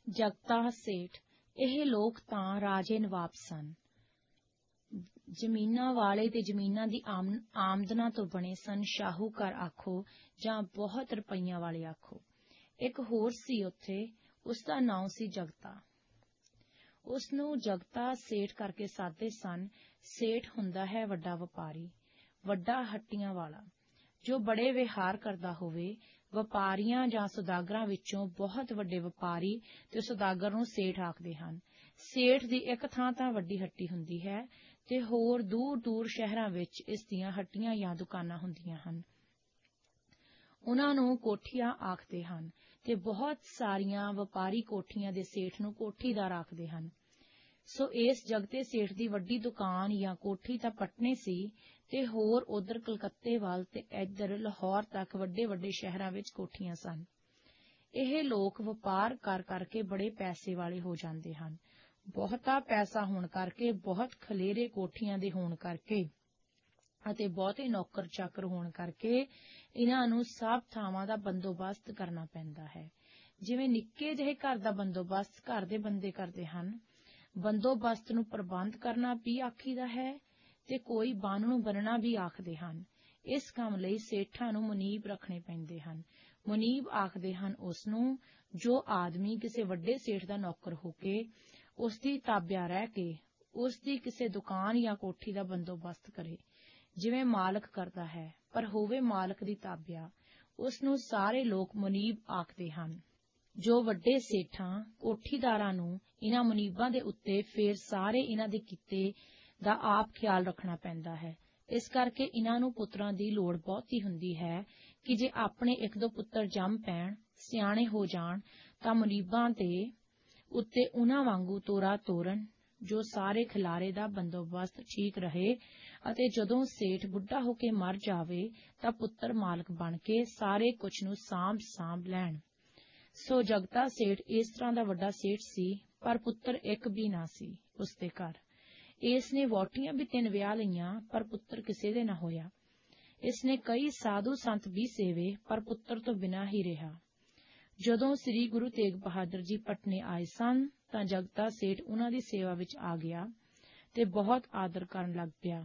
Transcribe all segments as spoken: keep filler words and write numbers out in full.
ਜਗਤਾ ਸੇਠ। ਇਹ ਲੋਕ ਤਾਂ ਰਾਜੇ ਨਵਾਬ ਸਨ। ਜ਼ਮੀਨਾਂ ਵਾਲੇ ਤੇ ਜ਼ਮੀਨਾਂ ਦੀ ਆਮ ਆਮਦਨਾਂ ਤੋਂ ਬਣੇ ਸਨ। ਸ਼ਾਹੂਕਾਰ ਆਖੋ ਜਾਂ ਬਹੁਤ ਰੁਪਈਆਂ ਵਾਲੇ ਆਖੋ। ਇੱਕ ਹੋਰ ਸੀ ਉੱਥੇ, ਉਸਦਾ ਨਾਂ ਸੀ ਜਗਤਾ। ਉਸਨੂੰ ਜਗਤਾ ਸੇਠ ਕਰਕੇ ਸਾਧਦੇ ਸਨ। ਸੇਠ ਹੁੰਦਾ ਹੈ ਵੱਡਾ ਵਪਾਰੀ, ਵੱਡਾ ਹੱਟੀਆਂ ਵਾਲਾ, ਜੋ ਬੜੇ ਵਿਹਾਰ ਕਰਦਾ ਹੋਵੇ। ਵਪਾਰੀਆਂ ਜਾਂ ਸੁਦਾਗਰਾਂ ਵਿੱਚੋਂ ਬਹੁਤ ਵੱਡੇ ਵਪਾਰੀ ਤੇ ਸੁਦਾਗਰ ਨੂੰ ਸੇਠ ਆਖਦੇ ਹਨ। ਸੇਠ ਦੀ ਇੱਕ ਥਾਂ ਤਾਂ ਵੱਡੀ ਹੱਟੀ ਹੁੰਦੀ ਹੈ ਤੇ ਹੋਰ ਦੂਰ ਦੂਰ ਸ਼ਹਿਰਾਂ ਵਿੱਚ ਇਸ ਦੀਆਂ ਹੱਟੀਆਂ ਜਾਂ ਦੁਕਾਨਾਂ ਹੁੰਦੀਆਂ ਹਨ। ਉਹਨਾਂ ਨੂੰ ਕੋਠੀਆਂ ਆਖਦੇ ਹਨ ਤੇ ਬਹੁਤ ਸਾਰੀਆਂ ਵਪਾਰੀ ਕੋਠੀਆਂ ਦੇ ਸੇਠ ਨੂੰ ਕੋਠੀਦਾਰ ਆਖਦੇ ਹਨ। ਸੋ ਇਸ ਜਗਤੇ ਸੇਠ ਦੀ ਵੱਡੀ ਦੁਕਾਨ ਜਾਂ ਕੋਠੀ ਤਾਂ ਪਟਨੇ ਸੀ ਤੇ ਹੋਰ ਉਧਰ ਕਲਕੱਤੇ ਵੱਲ ਤੇ ਇੱਧਰ ਲਾਹੌਰ ਤੱਕ ਵੱਡੇ ਵੱਡੇ ਸ਼ਹਿਰਾਂ ਵਿੱਚ ਕੋਠੀਆਂ ਸਨ। ਇਹ ਲੋਕ ਵਪਾਰ ਕਰ ਕਰਕੇ ਬੜੇ ਪੈਸੇ ਵਾਲੇ ਹੋ ਜਾਂਦੇ ਹਨ। ਬਹੁਤਾ ਪੈਸਾ ਹੋਣ ਕਰਕੇ, ਬਹੁਤ ਖਲੇਰੇ ਕੋਠੀਆਂ ਦੇ ਹੋਣ ਕਰਕੇ ਅਤੇ ਬਹੁਤੇ ਨੌਕਰ ਚਾਕਰ ਹੋਣ ਕਰਕੇ ਇਹਨਾਂ ਨੂੰ ਸਭ ਥਾਵਾਂ ਦਾ ਬੰਦੋਬਸਤ ਕਰਨਾ ਪੈਂਦਾ ਹੈ। ਜਿਵੇਂ ਨਿੱਕੇ ਜਿਹੇ ਘਰ ਦਾ ਬੰਦੋਬਸਤ ਘਰ ਦੇ ਬੰਦੇ ਕਰਦੇ ਹਨ, ਬੰਦੋਬਸਤ ਨੂੰ ਪ੍ਰਬੰਧ ਕਰਨਾ ਵੀ ਆਖੀਦਾ ਹੈ ਤੇ ਕੋਈ ਬੰਨ ਨੂੰ ਬੰਨਣਾ ਵੀ ਆਖਦੇ ਹਨ। ਇਸ ਕੰਮ ਲਈ ਸੇਠਾਂ ਨੂੰ ਮੁਨੀਬ ਰੱਖਣੇ ਪੈਂਦੇ ਹਨ। ਮੁਨੀਬ ਆਖਦੇ ਹਨ ਉਸਨੂੰ ਜੋ ਆਦਮੀ ਕਿਸੇ ਵੱਡੇ ਸੇਠ ਦਾ ਨੌਕਰ ਹੋ ਕੇ ਉਸ ਦੀ ਤਾਬਿਆ ਰਹਿ ਕੇ ਉਸ ਦੀ ਕਿਸੇ ਦੁਕਾਨ ਜਾਂ ਕੋਠੀ ਦਾ ਬੰਦੋਬਸਤ ਕਰੇ, ਜਿਵੇਂ ਮਾਲਕ ਕਰਦਾ ਹੈ, ਪਰ ਹੋਵੇ ਮਾਲਕ ਦੀ ਤਾਬਿਆ। ਉਸ ਨੂੰ ਸਾਰੇ ਲੋਕ ਮੁਨੀਬ ਆਖਦੇ ਹਨ। ਜੋ ਵੱਡੇ ਸੇਠਾਂ ਕੋਠੀਦਾਰਾਂ ਨੂੰ ਇਹਨਾਂ ਮੁਨੀਬਾਂ ਦੇ ਉੱਤੇ ਫੇਰ ਸਾਰੇ ਇਹਨਾਂ ਦੇ ਕੀਤੇ ਦਾ ਆਪ ਖਿਆਲ ਰੱਖਣਾ ਪੈਂਦਾ ਹੈ। ਇਸ ਕਰਕੇ ਇਹਨਾਂ ਨੂੰ ਪੁੱਤਰਾਂ ਦੀ ਲੋੜ ਬਹੁਤੀ ਹੁੰਦੀ ਹੈ ਕਿ ਜੇ ਆਪਣੇ ਇੱਕ ਦੋ ਪੁੱਤਰ ਜੰਮ ਪੈਣ, ਸਿਆਣੇ ਹੋ ਜਾਣ, ਤਾਂ ਮੁਨੀਬਾਂ ਦੇ ਉੱਤੇ ਉਹਨਾਂ ਵਾਂਗੂ ਤੋਰਾ ਤੋਰਨ ਜੋ ਸਾਰੇ ਖਿਲਾਰੇ ਦਾ ਬੰਦੋਬਸਤ ਠੀਕ ਰਹੇ ਅਤੇ ਜਦੋਂ ਸੇਠ ਬੁੱਢਾ ਹੋ ਕੇ ਮਰ ਜਾਵੇ ਤਾਂ ਪੁੱਤਰ ਮਾਲਕ ਬਣ ਕੇ ਸਾਰੇ ਕੁਝ ਨੂੰ ਸਾਂਭ ਸਾਂਭ ਲੈਣ। ਸੋ ਜਗਤਾ ਸੇਠ ਇਸ ਤਰ੍ਹਾਂ ਦਾ ਵੱਡਾ ਸੇਠ ਸੀ, ਪਰ ਪੁੱਤਰ ਇੱਕ ਵੀ ਨਾ ਸੀ ਉਸਦੇ ਘਰ। ਇਸ ਨੇ ਵਹੁਟੀਆਂ ਵੀ ਤਿੰਨ ਵਿਆਹ ਲਈਆਂ, ਪਰ ਪੁੱਤਰ ਕਿਸੇ ਦੇ ਨਾ ਹੋਇਆ। ਇਸ ਨੇ ਕਈ ਸਾਧੂ ਸੰਤ ਵੀ ਸੇਵੇ, ਪਰ ਪੁੱਤਰ ਤੋਂ ਬਿਨਾਂ ਹੀ ਰਿਹਾ। ਜਦੋਂ ਸ੍ਰੀ ਗੁਰੂ ਤੇਗ ਬਹਾਦਰ ਜੀ ਪਟਨੇ ਆਏ ਸਨ ਤਾਂ ਜਗਤਾ ਸੇਠ ਉਹਨਾਂ ਦੀ ਸੇਵਾ ਵਿੱਚ ਆ ਗਿਆ ਤੇ ਬਹੁਤ ਆਦਰ ਕਰਨ ਲੱਗ ਪਿਆ।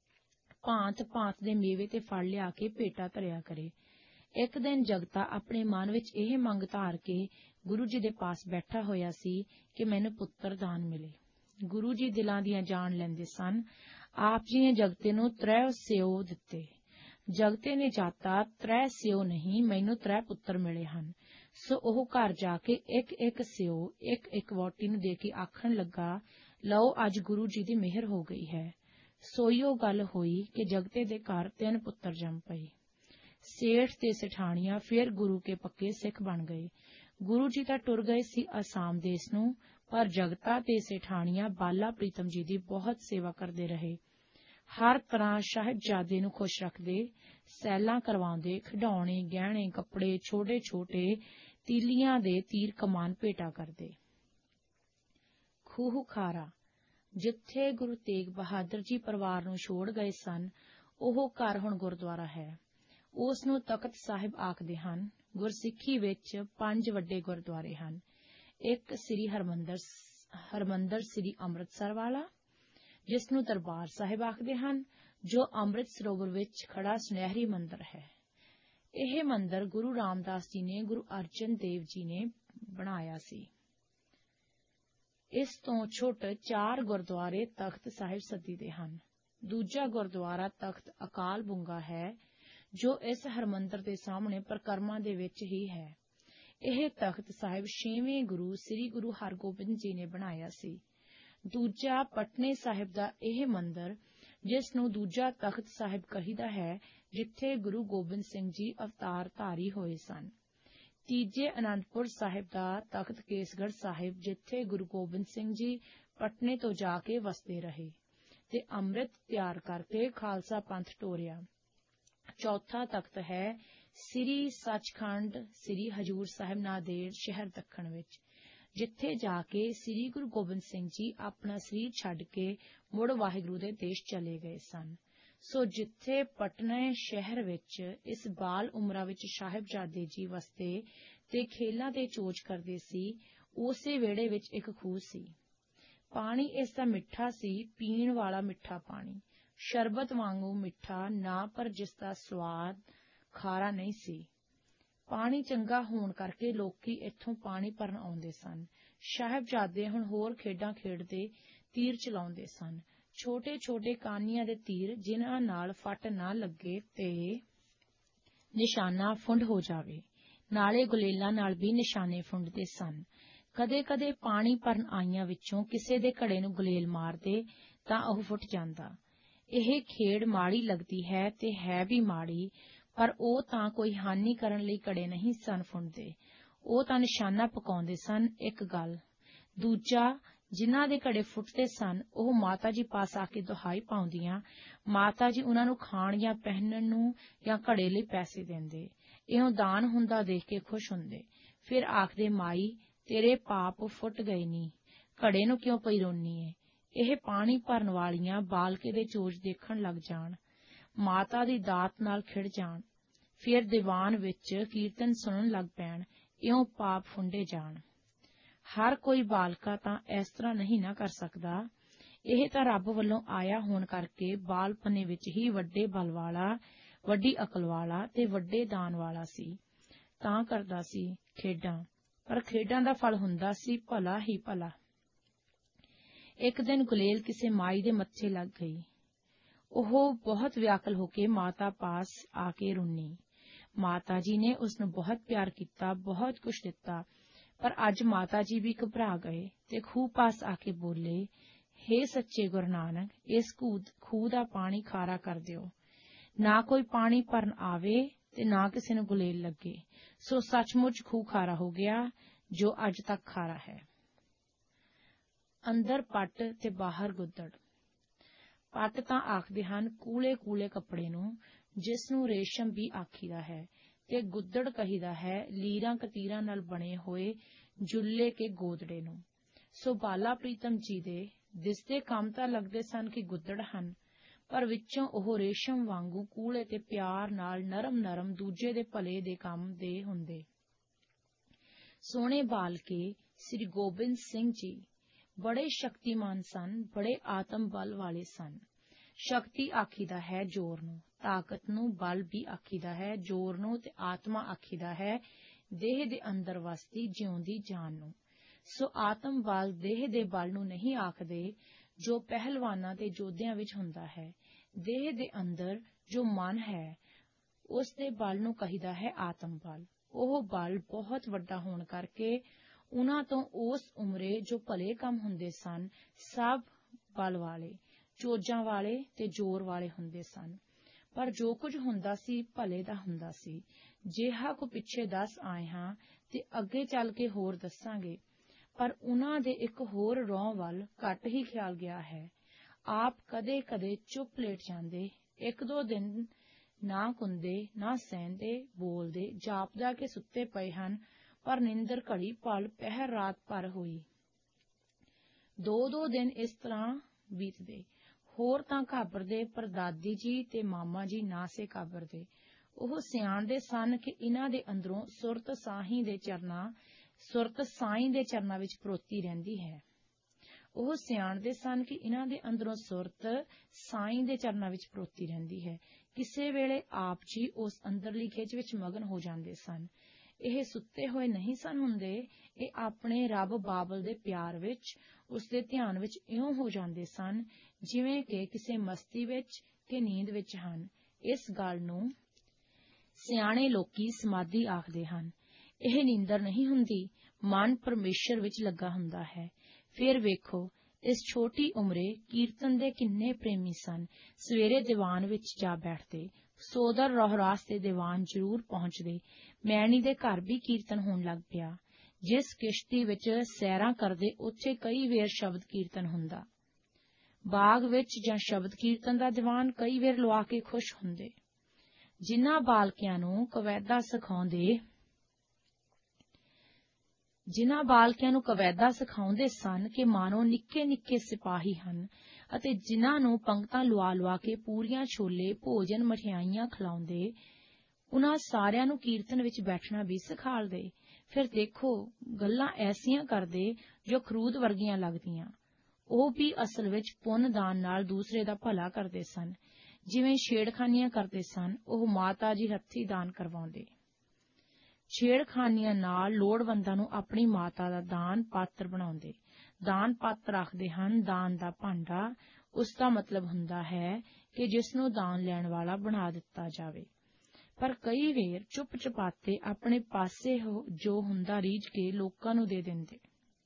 ਭਾਂਤ ਭਾਂਤ ਦੇ ਮੇਵੇ ਤੇ ਫਲ ਲਿਆ ਕੇ ਭੇਟਾ ਧਰਿਆ ਕਰੇ। ਇੱਕ ਦਿਨ ਜਗਤਾ ਆਪਣੇ ਮਨ ਵਿੱਚ ਇਹ ਮੰਗ ਧਾਰ ਕੇ ਗੁਰੂ ਜੀ ਦੇ ਪਾਸ ਬੈਠਾ ਹੋਇਆ ਸੀ ਕਿ ਮੈਨੂੰ ਪੁੱਤਰ ਦਾਨ ਮਿਲੇ। ਗੁਰੂ ਜੀ ਦਿਲਾਂ ਦੀਆਂ ਜਾਣ ਲੈਂਦੇ ਸਨ। ਆਪ ਜੀ ਨੇ ਜਗਤੇ ਨੂੰ ਤ੍ਰੈ ਸਿਓ ਦਿੱਤੇ। ਜਗਤੇ ਨੇ ਜਾਤਾ ਤ੍ਰੈ ਸਿਓ ਨਹੀਂ, ਮੈਨੂੰ ਤ੍ਰੈ ਪੁੱਤਰ ਮਿਲੇ ਹਨ। ਸੋ ਉਹ ਘਰ ਜਾ ਕੇ ਇੱਕ ਇੱਕ ਸਿਓ ਇੱਕ ਇੱਕ ਵਹੁਟੀ ਨੂੰ ਦੇ ਕੇ ਆਖਣ ਲੱਗਾ, ਲਓ ਅੱਜ ਗੁਰੂ ਜੀ ਦੀ ਮਿਹਰ ਹੋ ਗਈ ਹੈ। ਸੋਈਓ ਗੱਲ ਹੋਈ ਕਿ ਜਗਤੇ ਦੇ ਘਰ ਤਿੰਨ ਪੁੱਤਰ ਜੰਮ ਪਏ। ਸੇਠ ਤੇ ਸਠਾਣੀਆਂ ਫਿਰ ਗੁਰੂ ਕੇ ਪੱਕੇ ਸਿੱਖ ਬਣ ਗਏ। ਗੁਰੂ ਜੀ ਤਾਂ ਟੁਰ ਗਏ ਸੀ ਅਸਾਮ ਦੇਸ ਨੂੰ, ਪਰ ਜਗਤਾ ਤੇ ਸੇਠਾਣੀਆਂ ਬਾਲਾ ਪ੍ਰੀਤਮ ਜੀ ਦੀ ਬਹੁਤ ਸੇਵਾ ਕਰਦੇ ਰਹੇ। ਹਰ ਤਰ੍ਹਾਂ ਸਾਹਿਬਜ਼ਾਦੇ ਨੂੰ ਖੁਸ਼ ਰੱਖਦੇ, ਸੈਲਾਂ ਕਰਵਾਉਂਦੇ, ਖਿਡੌਣੇ, ਗਹਿਣੇ, ਕੱਪੜੇ, ਛੋਟੇ ਛੋਟੇ ਤੀਲੀਆਂ ਦੇ ਤੀਰ ਕਮਾਨ ਭੇਟਾ ਕਰਦੇ। ਖੂਹ ਖਾਰਾ, ਜਿੱਥੇ ਗੁਰੂ ਤੇਗ ਬਹਾਦਰ ਜੀ ਪਰਿਵਾਰ ਨੂੰ ਛੋੜ ਗਏ ਸਨ, ਉਹ ਘਰ ਹੁਣ ਗੁਰਦੁਆਰਾ ਹੈ। ਉਸ ਨੂੰ ਤਖਤ ਸਾਹਿਬ ਆਖਦੇ ਹਨ। ਗੁਰਸਿੱਖੀ ਵਿੱਚ ਪੰਜ ਵੱਡੇ ਗੁਰਦੁਆਰੇ ਹਨ। ਇੱਕ ਸ੍ਰੀ ਹਰਮੰਦਰ ਹਰਮੰਦਰ ਸ੍ਰੀ ਅੰਮ੍ਰਿਤਸਰ ਵਾਲਾ, ਜਿਸ ਨੂੰ ਦਰਬਾਰ ਸਾਹਿਬ ਆਖਦੇ ਹਨ, ਜੋ ਅੰਮ੍ਰਿਤ ਸਰੋਵਰ ਵਿੱਚ ਖੜਾ ਸੁਨਹਿਰੀ ਮੰਦਰ ਹੈ। ਇਹ ਮੰਦਰ ਗੁਰੂ ਰਾਮਦਾਸ ਜੀ ਨੇ ਗੁਰੂ ਅਰਜਨ ਦੇਵ ਜੀ ਨੇ ਬਣਾਇਆ ਸੀ। ਇਸ ਤੋਂ ਛੋਟੇ ਚਾਰ ਗੁਰਦੁਆਰੇ ਤਖਤ ਸਾਹਿਬ ਸੱਦੀ ਦੇ ਹਨ। ਦੂਜਾ ਗੁਰਦੁਆਰਾ ਤਖਤ ਅਕਾਲ ਬੁੰਗਾ ਹੈ, ਜੋ ਇਸ ਹਰਮੰਦਰ ਦੇ ਸਾਹਮਣੇ ਪਰਕਰਮਾਂ ਦੇ ਵਿੱਚ ਹੀ ਹੈ। ਇਹ ਤਖਤ ਸਾਹਿਬ ਛੇਵੇਂ ਗੁਰੂ ਸ੍ਰੀ ਗੁਰੂ ਹਰਗੋਬਿੰਦ ਜੀ ਨੇ ਬਣਾਇਆ ਸੀ। ਦੂਜਾ ਪਟਨੇ ਸਾਹਿਬ ਦਾ ਇਹ ਮੰਦਰ, ਜਿਸ ਨੂੰ ਦੂਜਾ ਤਖਤ ਸਾਹਿਬ ਕਹੀਦਾ ਹੈ, ਜਿੱਥੇ ਗੁਰੂ ਗੋਬਿੰਦ ਸਿੰਘ ਜੀ ਅਵਤਾਰ ਧਾਰੀ ਹੋਏ ਸਨ। ਤੀਜੇ ਅਨੰਦਪੁਰ ਸਾਹਿਬ ਦਾ ਤਖਤ ਕੇਸਗੜ੍ਹ ਸਾਹਿਬ, ਜਿੱਥੇ ਗੁਰੂ ਗੋਬਿੰਦ ਸਿੰਘ ਜੀ ਪਟਨੇ ਤੋਂ ਜਾ ਕੇ ਵਸਦੇ ਰਹੇ ਤੇ ਅੰਮ੍ਰਿਤ ਤਿਆਰ ਕਰਕੇ ਖਾਲਸਾ ਪੰਥ ਟੋਰਿਆ। ਚੌਥਾ ਤਖਤ ਹੈ ਸ੍ਰੀ ਸੱਚਖੰਡ ਸ੍ਰੀ ਹਜ਼ੂਰ ਸਾਹਿਬ ਨਾਂਦੇੜ ਸ਼ਹਿਰ ਦੱਖਣ ਵਿੱਚ, ਜਿੱਥੇ ਜਾ ਕੇ ਸ੍ਰੀ ਗੁਰੂ ਗੋਬਿੰਦ ਸਿੰਘ ਜੀ ਆਪਣਾ ਸਰੀਰ ਛੱਡ ਕੇ ਮੁੜ ਵਾਹਿਗੁਰੂ ਦੇ ਦੇਸ਼ ਚਲੇ ਗਏ ਸਨ। ਸੋ ਜਿੱਥੇ ਪਟਨੇ ਸ਼ਹਿਰ ਵਿੱਚ ਇਸ ਬਾਲ ਉਮਰਾ ਵਿੱਚ ਸਾਹਿਬਜ਼ਾਦੇ ਜੀ ਵਸਦੇ ਤੇ ਖੇਲਾਂ ਤੇ ਚੋਚ ਕਰਦੇ ਸੀ, ਉਸੇ ਵਿਹੜੇ ਵਿੱਚ ਇੱਕ ਖੂਹ ਸੀ। ਪਾਣੀ ਇਸ ਦਾ ਮਿੱਠਾ ਸੀ, ਪੀਣ ਵਾਲਾ ਮਿੱਠਾ ਪਾਣੀ, ਸ਼ਰਬਤ ਵਾਂਗੂ ਮਿੱਠਾ ਨਾ, ਪਰ ਜਿਸ ਦਾ ਸਵਾਦ ਖਾਰਾ ਨਹੀਂ ਸੀ। ਪਾਣੀ ਚੰਗਾ ਹੋਣ ਕਰਕੇ ਲੋਕੀ ਇੱਥੋਂ ਪਾਣੀ ਭਰਨ ਆਉਂਦੇ ਸਨ। ਸਾਹਿਬਜ਼ਾਦੇ ਹੁਣ ਹੋਰ ਖੇਡਾਂ ਖੇਡਦੇ, ਤੀਰ ਚਲਾਉਂਦੇ ਸਨ, ਛੋਟੇ-ਛੋਟੇ ਕਾਨੀਆਂ ਦੇ ਤੀਰ, ਜਿਨ੍ਹਾਂ ਨਾਲ ਫੱਟ ਨਾ ਲੱਗੇ ਤੇ ਨਿਸ਼ਾਨਾ ਫੁੰਡ ਹੋ ਜਾਵੇ। ਨਾਲੇ ਗੁਲੇਲਾਂ ਨਾਲ ਵੀ ਨਿਸ਼ਾਨੇ ਫੁੰਡਦੇ ਸਨ। ਕਦੇ-ਕਦੇ ਪਾਣੀ ਭਰਨ ਆਈਆਂ ਵਿੱਚੋਂ ਕਿਸੇ ਦੇ ਘੜੇ ਨੂੰ ਗੁਲੇਲ ਮਾਰਦੇ ਤਾਂ ਉਹ ਫੁੱਟ ਜਾਂਦਾ। ਇਹ ਖੇਡ ਮਾੜੀ ਲੱਗਦੀ ਹੈ ਤੇ ਹੈ ਵੀ ਮਾੜੀ, ਪਰ ਉਹ ਤਾਂ ਕੋਈ ਹਾਨੀ ਕਰਨ ਲਈ ਘੜੇ ਨਹੀਂ ਸਨ ਫੁੰਡਦੇ, ਉਹ ਤਾਂ ਨਿਸ਼ਾਨਾ ਪਕਾਉਂਦੇ ਸਨ। ਇੱਕ ਗੱਲ। ਦੂਜਾ, ਜਿਨ੍ਹਾਂ ਦੇ ਘੜੇ ਫੁੱਟਦੇ ਸਨ, ਉਹ ਮਾਤਾ ਜੀ ਪਾਸ ਆ ਕੇ ਦੁਹਾਈ ਪਾਉਂਦੀਆਂ। ਮਾਤਾ ਜੀ ਉਹਨਾਂ ਨੂੰ ਖਾਣ ਜਾਂ ਪਹਿਨਣ ਨੂੰ ਜਾਂ ਘੜੇ ਲਈ ਪੈਸੇ ਦਿੰਦੇ। ਇਉਂ ਦਾਨ ਹੁੰਦਾ ਦੇਖ ਕੇ ਖੁਸ਼ ਹੁੰਦੇ। ਫਿਰ ਆਖਦੇ, ਮਾਈ ਤੇਰੇ ਪਾਪ ਫੁੱਟ ਗਏ ਨੀ, ਘੜੇ ਨੂੰ ਕਿਉਂ ਪਈ ਰੋਨੀ ਏ। ਇਹ ਪਾਣੀ ਭਰਨ ਵਾਲੀਆਂ ਬਾਲਕੇ ਦੇ ਚੋਜ ਦੇਖਣ ਲੱਗ ਜਾਣ, ਮਾਤਾ ਦੀ ਦਾਤ ਨਾਲ ਖਿੜ ਜਾਣ, ਫਿਰ ਦੀਵਾਨ ਵਿੱਚ ਕੀਰਤਨ ਸੁਣਨ ਲੱਗ ਪੈਣ, ਇਉਂ ਪਾਪ ਫੁੰਡੇ ਜਾਣ। ਹਰ ਕੋਈ ਬਾਲਕਾ ਤਾਂ ਇਸ ਤਰ੍ਹਾਂ ਨਹੀਂ ਨਾ ਕਰ ਸਕਦਾ। ਇਹ ਤਾਂ ਰੱਬ ਵੱਲੋਂ ਆਇਆ ਹੋਣ ਕਰਕੇ ਬਾਲਪਨੇ ਵਿੱਚ ਹੀ ਵੱਡੇ ਬਲ ਵਾਲਾ, ਵੱਡੀ ਅਕਲ ਵਾਲਾ ਤੇ ਵੱਡੇ ਦਾਨ ਵਾਲਾ ਸੀ, ਤਾਂ ਕਰਦਾ ਸੀ ਖੇਡਾਂ। ਪਰ ਖੇਡਾਂ ਦਾ ਫਲ ਹੁੰਦਾ ਸੀ ਭਲਾ ਹੀ ਭਲਾ। ਇੱਕ ਦਿਨ ਗੁਲੇਲ ਕਿਸੇ ਮਾਈ ਦੇ ਮੱਥੇ ਲੱਗ ਗਈ। ਉਹ ਬਹੁਤ ਵਿਆਕਲ ਹੋ ਕੇ ਮਾਤਾ ਪਾਸ ਆ ਕੇ ਰੁੰਨੀ। ਮਾਤਾ ਜੀ ਨੇ ਉਸਨੂੰ ਬਹੁਤ ਪਿਆਰ ਕੀਤਾ, ਬਹੁਤ ਕੁਛ ਦਿੱਤਾ, ਪਰ ਅੱਜ ਮਾਤਾ ਜੀ ਵੀ ਘਬਰਾ ਗਏ ਤੇ ਖੂਹ ਪਾਸ ਆ ਕੇ ਬੋਲੇ, ਹੇ ਸੱਚੇ ਗੁਰੂ ਨਾਨਕ, ਇਸ ਖੂਹ ਦਾ ਪਾਣੀ ਖਾਰਾ ਕਰ ਦਿਓ। ਨਾ ਕੋਈ ਪਾਣੀ ਭਰਨ ਆਵੇ ਤੇ ਨਾ ਕਿਸੇ ਨੂੰ ਗੁਲੇਲ ਲੱਗੇ, ਸੋ ਸੱਚਮੁੱਚ ਖੂਹ ਖਾਰਾ ਹੋ ਗਿਆ, ਜੋ ਅੱਜ ਤੱਕ ਖਾਰਾ ਹੈ। ਅੰਦਰ ਪੱਟ ਤੇ ਬਾਹਰ ਗੁੱਦੜ। ਪੱਟ ਤਾਂ ਆਖਦੇ ਹਨ ਕੂਲੇ ਕੂਲੇ ਕੱਪੜੇ ਨੂੰ, ਜਿਸ ਨੂੰ ਰੇਸ਼ਮ ਵੀ ਆਖੀਦਾ ਹੈ, ਤੇ ਗੁੱਦੜ ਕਹੀਦਾ ਹੈ ਲੀਰਾਂ ਕਤੀਰਾਂ ਨਾਲ ਬਣੇ ਹੋਏ ਜੁੱਲੇ ਕੇ ਗੋਦੜੇ ਨੂੰ। ਸੋ ਬਾਲਾ ਪ੍ਰੀਤਮ ਜੀ ਦੇ ਦਿਸਦੇ ਕੰਮ ਤਾਂ ਲੱਗਦੇ ਸਨ ਕਿ ਗੁੱਦੜ ਹਨ, ਪਰ ਵਿੱਚੋਂ ਉਹ ਰੇਸ਼ਮ ਵਾਂਗੂ ਕੂਲੇ ਤੇ ਪਿਆਰ ਨਾਲ ਨਰਮ ਨਰਮ ਦੂਜੇ ਦੇ ਭਲੇ ਦੇ ਕੰਮ ਦੇ ਹੁੰਦੇ। ਸੋਹਣੇ ਬਾਲਕੇ ਸ੍ਰੀ ਗੋਬਿੰਦ ਸਿੰਘ ਜੀ ਬੜੇ ਸ਼ਕਤੀਮਾਨ ਸਨ, ਬੜੇ ਆਤਮ ਬਲ ਵਾਲੇ ਸਨ। ਸ਼ਕਤੀ ਆਖੀਦਾ ਹੈ ਜ਼ੋਰ ਨੂੰ, ਤਾਕਤ ਨੂੰ ਬਲ ਵੀ ਆਖੀਦਾ ਹੈ, ਜ਼ੋਰ ਨੂੰ ਤੇ ਆਤਮਾ ਆਖੀਦਾ ਹੈ ਦੇਹ ਦੇ ਅੰਦਰ ਵਸਦੀ ਜਿਉਂਦੀ ਜਾਨ ਨੂੰ। ਸੋ ਆਤਮ ਬਲ ਦੇਹ ਦੇ ਬਲ ਨੂੰ ਨਹੀਂ ਆਖਦੇ, ਜੋ ਪਹਿਲਵਾਨਾਂ ਤੇ ਯੋਧਿਆਂ ਵਿੱਚ ਹੁੰਦਾ ਹੈ। ਦੇਹ ਦੇ ਅੰਦਰ ਜੋ ਮਨ ਹੈ, ਉਸ ਦੇ ਬਲ ਨੂੰ ਕਹੀਦਾ ਹੈ ਆਤਮ ਬਲ। ਉਹ ਬਲ ਬਹੁਤ ਵੱਡਾ ਹੋਣ ਕਰਕੇ ਉਨ੍ਹਾਂ ਤੋਂ ਉਸ ਉਮਰੇ ਜੋ ਭਲੇ ਕੰਮ ਹੁੰਦੇ ਸਨ, ਸਭ ਬਲ ਵਾਲੇ, ਚੋਜਾਂ ਵਾਲੇ ਤੇ ਜ਼ੋਰ ਵਾਲੇ ਹੁੰਦੇ ਸਨ। ਪਰ ਜੋ ਕੁਝ ਹੁੰਦਾ ਸੀ ਭਲੇ ਦਾ ਹੁੰਦਾ ਸੀ। ਜਿਹਾ ਕੁ ਪਿੱਛੇ ਦੱਸ ਆਏ ਹਾਂ ਤੇ ਅੱਗੇ ਚੱਲ ਕੇ ਹੋਰ ਦੱਸਾਂਗੇ, ਪਰ ਉਨ੍ਹਾਂ ਦੇ ਇੱਕ ਹੋਰ ਰੌਂ ਵੱਲ ਘੱਟ ਹੀ ਖਿਆਲ ਗਿਆ ਹੈ। ਆਪ ਕਦੇ ਕਦੇ ਚੁੱਪ ਲੇਟ ਜਾਂਦੇ, ਇੱਕ ਦੋ ਦਿਨ ਨਾ ਕੁੰਦੇ, ਨਾ ਸਹਿੰਦੇ, ਬੋਲਦੇ, ਜਾਪਦਾ ਕਿ ਸੁੱਤੇ ਪਏ ਹਨ, ਪਰ ਨਿੰਦਰ ਘੜੀ ਪਲ ਪਹਿਰ ਰਾਤ ਭਰ ਹੋਈ। ਦੋ ਦੋ ਦਿਨ ਇਸ ਤਰ੍ਹਾਂ ਬੀਤਦੇ। ਹੋਰ ਤਾਂ ਘਾਬਰਦੇ, ਪਰ ਦਾਦੀ ਜੀ ਤੇ ਮਾਮਾ ਜੀ ਨਾ ਸੇ ਘਾਬਰਦੇ। ਉਹ ਸਿਆਣਦੇ ਸਨ ਕਿ ਇਨ੍ਹਾਂ ਦੇ ਅੰਦਰੋਂ ਸੁਰਤ ਸਾਈਂ ਦੇ ਚਰਨਾਂ ਸੁਰਤ ਸਾਈਂ ਦੇ ਚਰਨਾਂ ਵਿੱਚ ਪਰੋਤੀ ਰਹਿੰਦੀ ਹੈ। ਉਹ ਸਿਆਣਦੇ ਸਨ ਕਿ ਇਨ੍ਹਾਂ ਦੇ ਅੰਦਰੋਂ ਸੁਰਤ ਸਾਈਂ ਦੇ ਚਰਨਾਂ ਵਿੱਚ ਪਰੋਤੀ ਰਹਿੰਦੀ ਹੈ। ਕਿਸੇ ਵੇਲੇ ਆਪ ਜੀ ਉਸ ਅੰਦਰਲੀ ਖਿੱਚ ਵਿੱਚ ਮਗਨ ਹੋ ਜਾਂਦੇ ਸਨ। ਇਹ ਸੁੱਤੇ ਹੋਏ ਨਹੀਂ ਸਨ ਹੁੰਦੇ, ਇਹ ਆਪਣੇ ਰੱਬ ਬਾਬਲ ਦੇ ਪਿਆਰ ਵਿੱਚ, ਉਸਦੇ ਧਿਆਨ ਵਿੱਚ ਇਉਂ ਹੋ ਜਾਂਦੇ ਸਨ ਜਿਵੇਂ ਕਿ ਕਿਸੇ ਮਸਤੀ ਵਿੱਚ ਕਿ ਨੀਂਦ ਵਿੱਚ ਹਨ। ਇਸ ਗੱਲ ਨੂੰ ਸਿਆਣੇ ਲੋਕੀ ਸਮਾਧੀ ਆਖਦੇ ਹਨ। ਇਹ ਨੀਂਦਰ ਨਹੀਂ ਹੁੰਦੀ, ਮਨ ਪਰਮੇਸ਼ਰ ਵਿੱਚ ਲੱਗਾ ਹੁੰਦਾ ਹੈ। ਫਿਰ ਵੇਖੋ, ਇਸ ਛੋਟੀ ਉਮਰੇ ਕੀਰਤਨ ਦੇ ਕਿੰਨੇ ਪ੍ਰੇਮੀ ਸਨ। ਸਵੇਰੇ ਦੀਵਾਨ ਵਿੱਚ ਜਾ ਬੈਠਦੇ, ਸੋਦਰ ਰੋਹਰਾਸ ਦੇ ਦੀਵਾਨ ਜ਼ਰੂਰ ਪਹੁੰਚਦੇ। ਮੈਣੀ ਦੇ ਘਰ ਵੀ ਕੀਰਤਨ ਹੋਣ ਲੱਗ ਪਿਆ। ਜਿਸ ਕਿਸ਼ਤੀ ਵਿੱਚ ਸੈਰਾਂ ਕਰਦੇ, ਉੱਥੇ ਕਈ ਵੇਰ ਸ਼ਬਦ ਕੀਰਤਨ ਹੁੰਦਾ। ਬਾਗ ਵਿੱਚ ਜਾਂ ਸ਼ਬਦ ਕੀਰਤਨ ਦਾ ਦੀਵਾਨ ਕਈ ਵੇਰ ਲਵਾ ਕੇ ਖੁਸ਼ ਹੁੰਦੇ। ਜਿਨ੍ਹਾਂ ਬਾਲਕਿਆਂ ਨੂੰ ਕਵੈਦਾ ਸਿਖਾਉਂਦੇ ਜਿਨ੍ਹਾਂ ਬਾਲਕਿਆਂ ਨੂੰ ਕਵੈਦਾ ਸਿਖਾਉਂਦੇ ਸਨ ਕਿ ਮਾਨੋ ਨਿੱਕੇ ਨਿੱਕੇ ਸਿਪਾਹੀ ਹਨ, ਅਤੇ ਜਿਨ੍ਹਾਂ ਨੂੰ ਪੰਗਤਾਂ ਲੁਆ ਲੁਆ ਕੇ ਪੂਰੀਆਂ ਛੋਲੇ ਭੋਜਨ ਮਠਿਆਈਆਂ ਖਿਲਾਉਂਦੇ, ਉਨ੍ਹਾਂ ਸਾਰਿਆਂ ਨੂੰ ਕੀਰਤਨ ਵਿੱਚ ਬੈਠਣਾ ਵੀ ਸਿਖਾਲਦੇ। ਫਿਰ ਦੇਖੋ ਗੱਲਾਂ ਐਸੀਆਂ ਕਰਦੇ ਜੋ ਖਰੂਦ ਵਰਗੀਆਂ ਲੱਗਦੀਆਂ। ਉਹ ਵੀ ਅਸਲ ਵਿੱਚ ਪੁੰਨ ਦਾਨ ਨਾਲ ਦੂਸਰੇ ਦਾ ਭਲਾ ਕਰਦੇ ਸਨ। ਜਿਵੇਂ ਛੇੜਖਾਨੀਆਂ ਕਰਦੇ ਸਨ, ਉਹ ਮਾਤਾ ਜੀ ਹੱਥੀਂ ਦਾਨ ਕਰਵਾਉਂਦੇ। ਛੇੜਖਾਨੀਆਂ ਨਾਲ ਲੋੜਵੰਦਾਂ ਨੂੰ ਆਪਣੀ ਮਾਤਾ ਦਾ ਦਾਨ ਪਾਤਰ ਬਣਾਉਂਦੇ। ਦਾਨ ਪਾਤਰ ਆਖਦੇ ਹਨ ਦਾਨ ਦਾ ਭਾਂਡਾ। ਉਸ ਦਾ ਮਤਲਬ ਹੁੰਦਾ ਹੈ ਕਿ ਜਿਸ ਨੂੰ ਦਾਨ ਲੈਣ ਵਾਲਾ ਬਣਾ ਦਿੱਤਾ ਜਾਵੇ। ਪਰ ਕਈ ਵੇਰ ਚੁੱਪ ਚਪਾਤੇ ਆਪਣੇ ਪਾਸੇ ਜੋ ਹੁੰਦਾ ਰੀਝ ਕੇ ਲੋਕਾਂ ਨੂੰ ਦੇ ਦਿੰਦੇ।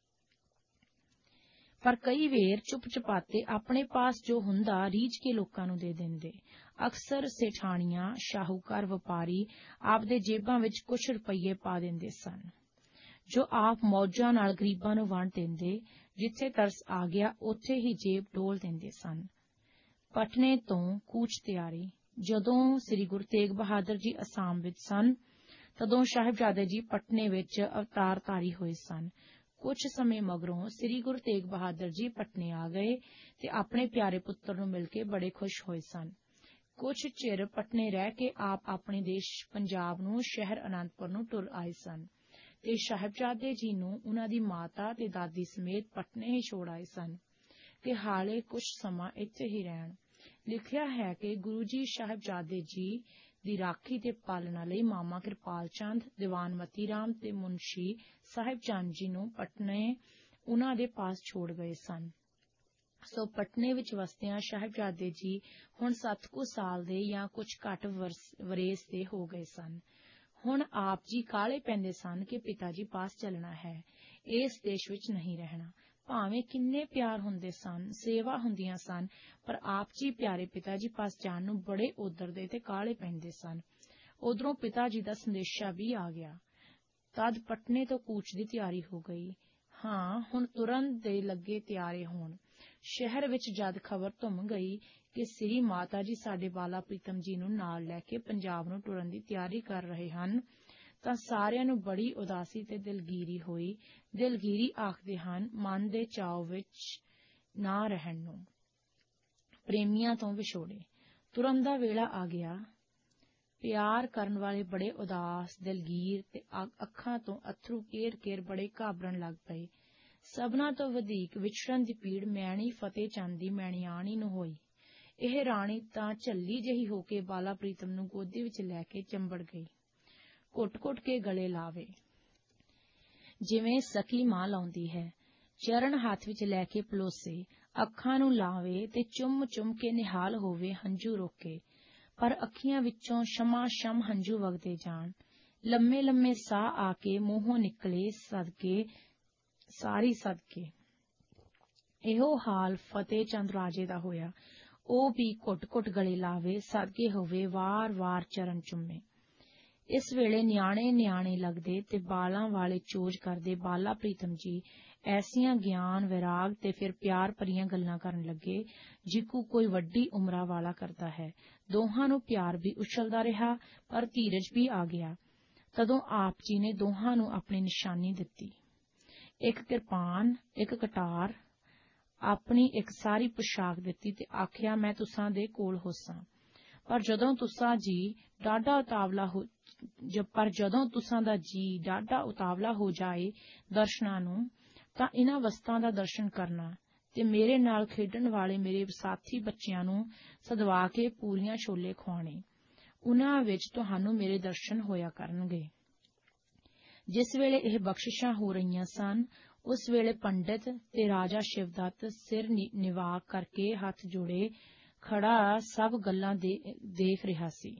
ਪਰ ਕਈ ਵੇਰ ਚੁੱਪ ਚਪਾਤੇ ਆਪਣੇ ਪਾਸ ਜੋ ਹੁੰਦਾ ਰੀਝ ਕੇ ਲੋਕਾਂ ਨੂੰ ਦੇ ਦਿੰਦੇ। ਅਕਸਰ ਸੇਠਾਣੀਆਂ, ਸ਼ਾਹੂਕਾਰ, ਵਪਾਰੀ ਆਪਦੇ ਜੇਬਾਂ ਵਿੱਚ ਕੁਝ ਰੁਪਈਏ ਪਾ ਦਿੰਦੇ ਸਨ, ਜੋ ਆਪ ਮੌਜਾਂ ਨਾਲ ਗਰੀਬਾਂ ਨੂੰ ਵੰਡ ਦਿੰਦੇ। ਜਿੱਥੇ ਤਰਸ ਆ ਗਿਆ ਉੱਥੇ ਹੀ ਜੇਬ ਡੋਲ ਦਿੰਦੇ ਸਨ। ਪਟਨੇ ਤੋਂ ਕੂਚ ਤਿਆਰੀ। ਜਦੋਂ ਸ੍ਰੀ ਗੁਰੂ ਤੇਗ ਬਹਾਦਰ ਜੀ ਅਸਾਮ ਵਿੱਚ ਸਨ, ਤਦੋਂ ਸਾਹਿਬਜ਼ਾਦੇ ਜੀ ਪਟਨੇ ਵਿੱਚ ਅਵਤਾਰਧਾਰੀ ਹੋਏ ਸਨ। ਕੁਝ ਸਮੇਂ ਮਗਰੋਂ ਸ੍ਰੀ ਗੁਰੂ ਤੇਗ ਬਹਾਦਰ ਜੀ ਪਟਨੇ ਆ ਗਏ ਤੇ ਆਪਣੇ ਪਿਆਰੇ ਪੁੱਤਰ ਨੂੰ ਮਿਲ ਕੇ ਬੜੇ ਖੁਸ਼ ਹੋਏ ਸਨ। ਕੁਝ ਚਿਰ ਪਟਨੇ ਰਹਿ ਕੇ ਆਪ ਆਪਣੇ ਦੇਸ਼ ਪੰਜਾਬ ਨੂੰ ਸ਼ਹਿਰ ਅਨੰਦਪੁਰ ਨੂੰ ਟੁਰ ਆਏ ਸਨ ਤੇ ਸਾਹਿਬਜ਼ਾਦੇ ਜੀ ਨੂੰ ਉਹਨਾਂ ਦੀ ਮਾਤਾ ਤੇ ਦਾਦੀ ਸਮੇਤ ਪਟਨੇ ਹੀ ਛੋੜ ਆਏ ਸਨ ਕਿ ਹਾਲੇ ਕੁਝ ਸਮਾਂ ਇੱਥੇ ਹੀ ਰਹਿਣ। ਲਿਖਿਆ ਹੈ ਕਿ ਗੁਰੂ ਜੀ ਸਾਹਿਬਜ਼ਾਦੇ ਜੀ ਦੀ ਰਾਖੀ ਤੇ ਪਾਲਣਾ ਲਈ ਮਾਮਾ ਕਿਰਪਾਲ ਚੰਦ, ਦੀਵਾਨ ਮਤੀ ਰਾਮ ਤੇ ਮੁਨਸ਼ੀ ਸਾਹਿਬ ਚੰਦ ਜੀ ਨੂੰ ਪਟਨੇ ਉਹਨਾਂ ਦੇ ਪਾਸ ਛੋੜ ਗਏ ਸਨ। ਸੋ ਪਟਨੇ ਵਿੱਚ ਵਸਦਿਆਂ ਸਾਹਿਬਜ਼ਾਦੇ ਜੀ ਹੁਣ ਸੱਤ ਕੁ ਸਾਲ ਦੇ ਜਾਂ ਕੁਝ ਘੱਟ ਵਰੇਸ ਦੇ ਹੋ ਗਏ ਸਨ। ਹੁਣ ਆਪ ਜੀ ਕਾਹਲੇ ਪੈਂਦੇ ਸਨ ਕਿ ਪਿਤਾ ਜੀ ਪਾਸ ਚੱਲਣਾ ਹੈ, ਇਸ ਦੇਸ਼ ਵਿੱਚ ਨਹੀਂ ਰਹਿਣਾ। ਭਾਵੇਂ ਕਿੰਨੇ ਪਿਆਰ ਹੁੰਦੇ ਸਨ, ਸੇਵਾ ਹੁੰਦੀਆਂ ਸਨ, ਪਰ ਆਪ ਜੀ ਪਿਆਰੇ ਪਿਤਾ ਜੀ ਪਾਸ ਜਾਣ ਨੂੰ ਬੜੇ ਉਦਰਦੇ ਤੇ ਕਾਹਲੇ ਪੈਂਦੇ ਸਨ। ਉਧਰੋਂ ਪਿਤਾ ਜੀ ਦਾ ਸੰਦੇਸ਼ਾ ਵੀ ਆ ਗਿਆ। ਤਦ ਪਟਨੇ ਤੋਂ ਕੂਚ ਦੀ ਤਿਆਰੀ ਹੋ ਗਈ। ਹਾਂ, ਹੁਣ ਤੁਰਨ ਦੇ ਲੱਗੇ ਤਿਆਰੇ ਹੋਣ। ਸ਼ਹਿਰ ਵਿੱਚ ਜਦ ਖਬਰ ਧੁੰਮ ਗਈ ਕਿ ਸ੍ਰੀ ਮਾਤਾ ਜੀ ਸਾਡੇ ਬਾਲਾ ਪ੍ਰੀਤਮ ਜੀ ਨੂੰ ਨਾਲ ਲੈ ਕੇ ਪੰਜਾਬ ਨੂੰ ਟੁਰਨ ਦੀ ਤਿਆਰੀ ਕਰ ਰਹੇ ਹਨ, ਤਾਂ ਸਾਰਿਆਂ ਨੂੰ ਬੜੀ ਉਦਾਸੀ ਤੇ ਦਿਲਗੀਰੀ ਹੋਈ। ਦਿਲਗੀਰੀ ਆਖਦੇ ਹਨ ਮਨ ਦੇ ਚਾਉ ਵਿੱਚ ਨਾ ਰਹਿਣ ਨੂੰ, ਪ੍ਰੇਮੀਆਂ ਤੋਂ ਵਿਛੋੜੇ। ਤੁਰਨ ਦਾ ਵੇਲਾ ਆ ਗਿਆ। ਪਿਆਰ ਕਰਨ ਵਾਲੇ ਬੜੇ ਉਦਾਸ, ਦਿਲਗੀਰ ਤੇ ਅੱਖਾਂ ਤੋਂ ਅੱਥਰੂ ਕੇਰ ਕੇਰ ਬੜੇ ਘਾਬਰਨ ਲੱਗ ਪਏ। ਸਭਨਾਂ ਤੋਂ ਵਧੇਕ ਵਿਛੜਨ ਦੀ ਪੀੜ ਮੈਣੀ ਫਤਿਹ ਚੰਦ ਦੀ ਮੈਣੀਆਣੀ ਨੂੰ ਹੋਈ। ਇਹ ਰਾਣੀ ਤਾਂ ਝੱਲੀ ਜਿਹੀ ਹੋ ਕੇ ਬਾਲਾ ਪ੍ਰੀਤਮ ਨੂੰ ਗੋਦੀ ਵਿੱਚ ਲੈ ਕੇ ਚੰਬੜ ਗਈ। ਘੁੱਟ-ਘੁੱਟ ਕੇ ਗਲੇ ਲਾਵੇ, ਜਿਵੇਂ ਸਕੀ ਮਾਂ ਲਾਉਂਦੀ ਹੈ। ਚਰਨ ਹੱਥ ਵਿੱਚ ਲੈ ਕੇ ਪਲੋਸੇ, ਅੱਖਾਂ ਨੂੰ ਲਾਵੇ ਤੇ ਚੁੰਮ-ਚੁੰਮ ਕੇ ਨਿਹਾਲ ਹੋਵੇ ਹੰਝੂ ਰੋਕੇ। ਪਰ ਅੱਖੀਆਂ ਵਿੱਚੋਂ ਸ਼ਮਾ-ਸ਼ਮ ਹੰਝੂ ਵਗਦੇ ਜਾਣ। ਲੰਮੇ-ਲੰਮੇ ਸਾਹ ਆ ਕੇ ਮੂੰਹੋਂ ਨਿਕਲੇ ਸਦਕੇ ਸਾਰੀ ਸਦਕੇ। ਇਹੋ ਹਾਲ ਫਤਿਹ ਚੰਦ ਰਾਜੇ ਦਾ ਹੋਇਆ। ਉਹ ਵੀ ਘੁੱਟ-ਘੁੱਟ ਗਲੇ ਲਾਵੇ, ਸਦਕੇ ਹੋਵੇ, ਵਾਰ-ਵਾਰ ਚਰਨ ਚੁੰਮੇ। ਇਸ ਵੇਲੇ ਨਿਆਣੇ ਨਿਆਣੇ ਲੱਗਦੇ ਤੇ ਬਾਲਾਂ ਵਾਲੇ ਚੋਜ ਕਰਦੇ ਬਾਲਾ ਪ੍ਰੀਤਮ ਜੀ ਐਸੀਆਂ ਗਿਆਨ, ਵਿਰਾਗ ਤੇ ਫਿਰ ਪਿਆਰ ਭਰੀਆਂ ਗੱਲਾਂ ਕਰਨ ਲੱਗੇ ਜਿਕੂ ਕੋਈ ਵੱਡੀ ਉਮਰਾਂ ਵਾਲਾ ਕਰਦਾ ਹੈ। ਦੋਹਾਂ ਨੂੰ ਪਿਆਰ ਵੀ ਉਛਲਦਾ ਰਿਹਾ, ਪਰ ਧੀਰਜ ਵੀ ਆ ਗਿਆ। ਤਦੋਂ ਆਪ ਜੀ ਨੇ ਦੋਹਾਂ ਨੂੰ ਆਪਣੀ ਨਿਸ਼ਾਨੀ ਦਿੱਤੀ। ਇੱਕ ਕਿਰਪਾਨ, ਇੱਕ ਕਟਾਰ, ਆਪਣੀ ਇੱਕ ਸਾਰੀ ਪੁਸ਼ਾਕ ਦਿੱਤੀ ਤੇ ਆਖਿਆ ਮੈਂ ਤੁਸਾਂ ਦੇ ਕੋਲ ਹੋਸਾਂ। ਪਰ ਜਦੋਂ ਤੁਸਾਂ ਜੀ ਡਾਢਾ ਉਤਾਵਲਾ ਹੋ ਪਰ ਜਦੋਂ ਤੁਸਾਂ ਦਾ ਜੀ ਡਾਢਾ ਉਤਾਵਲਾ ਹੋ ਜਾਏ ਦਰਸ਼ਨਾਂ ਨੂੰ, ਤਾਂ ਇਹਨਾਂ ਵਸਤਾਂ ਦਾ ਦਰਸ਼ਨ ਕਰਨਾ ਤੇ ਮੇਰੇ ਨਾਲ ਖੇਡਣ ਵਾਲੇ ਮੇਰੇ ਸਾਥੀ ਬੱਚਿਆਂ ਨੂੰ ਸਦਵਾ ਕੇ ਪੂਰੀਆਂ ਛੋਲੇ ਖਵਾਉਣੇ। ਉਹਨਾਂ ਵਿੱਚ ਤੁਹਾਨੂੰ ਮੇਰੇ ਦਰਸ਼ਨ ਹੋਇਆ ਕਰਨਗੇ। ਜਿਸ ਵੇਲੇ ਇਹ ਬਖਸ਼ਿਸ਼ਾਂ ਹੋ ਰਹੀਆਂ ਸਨ, ਉਸ ਵੇਲੇ ਪੰਡਿਤ ਤੇ ਰਾਜਾ ਸ਼ਿਵਦੱਤ ਸਿਰ ਨਿਵਾ ਕਰਕੇ ਹੱਥ ਜੋੜੇ ਖੜਾ ਸਭ ਗੱਲਾਂ ਦੇ ਦੇਖ ਰਿਹਾ ਸੀ।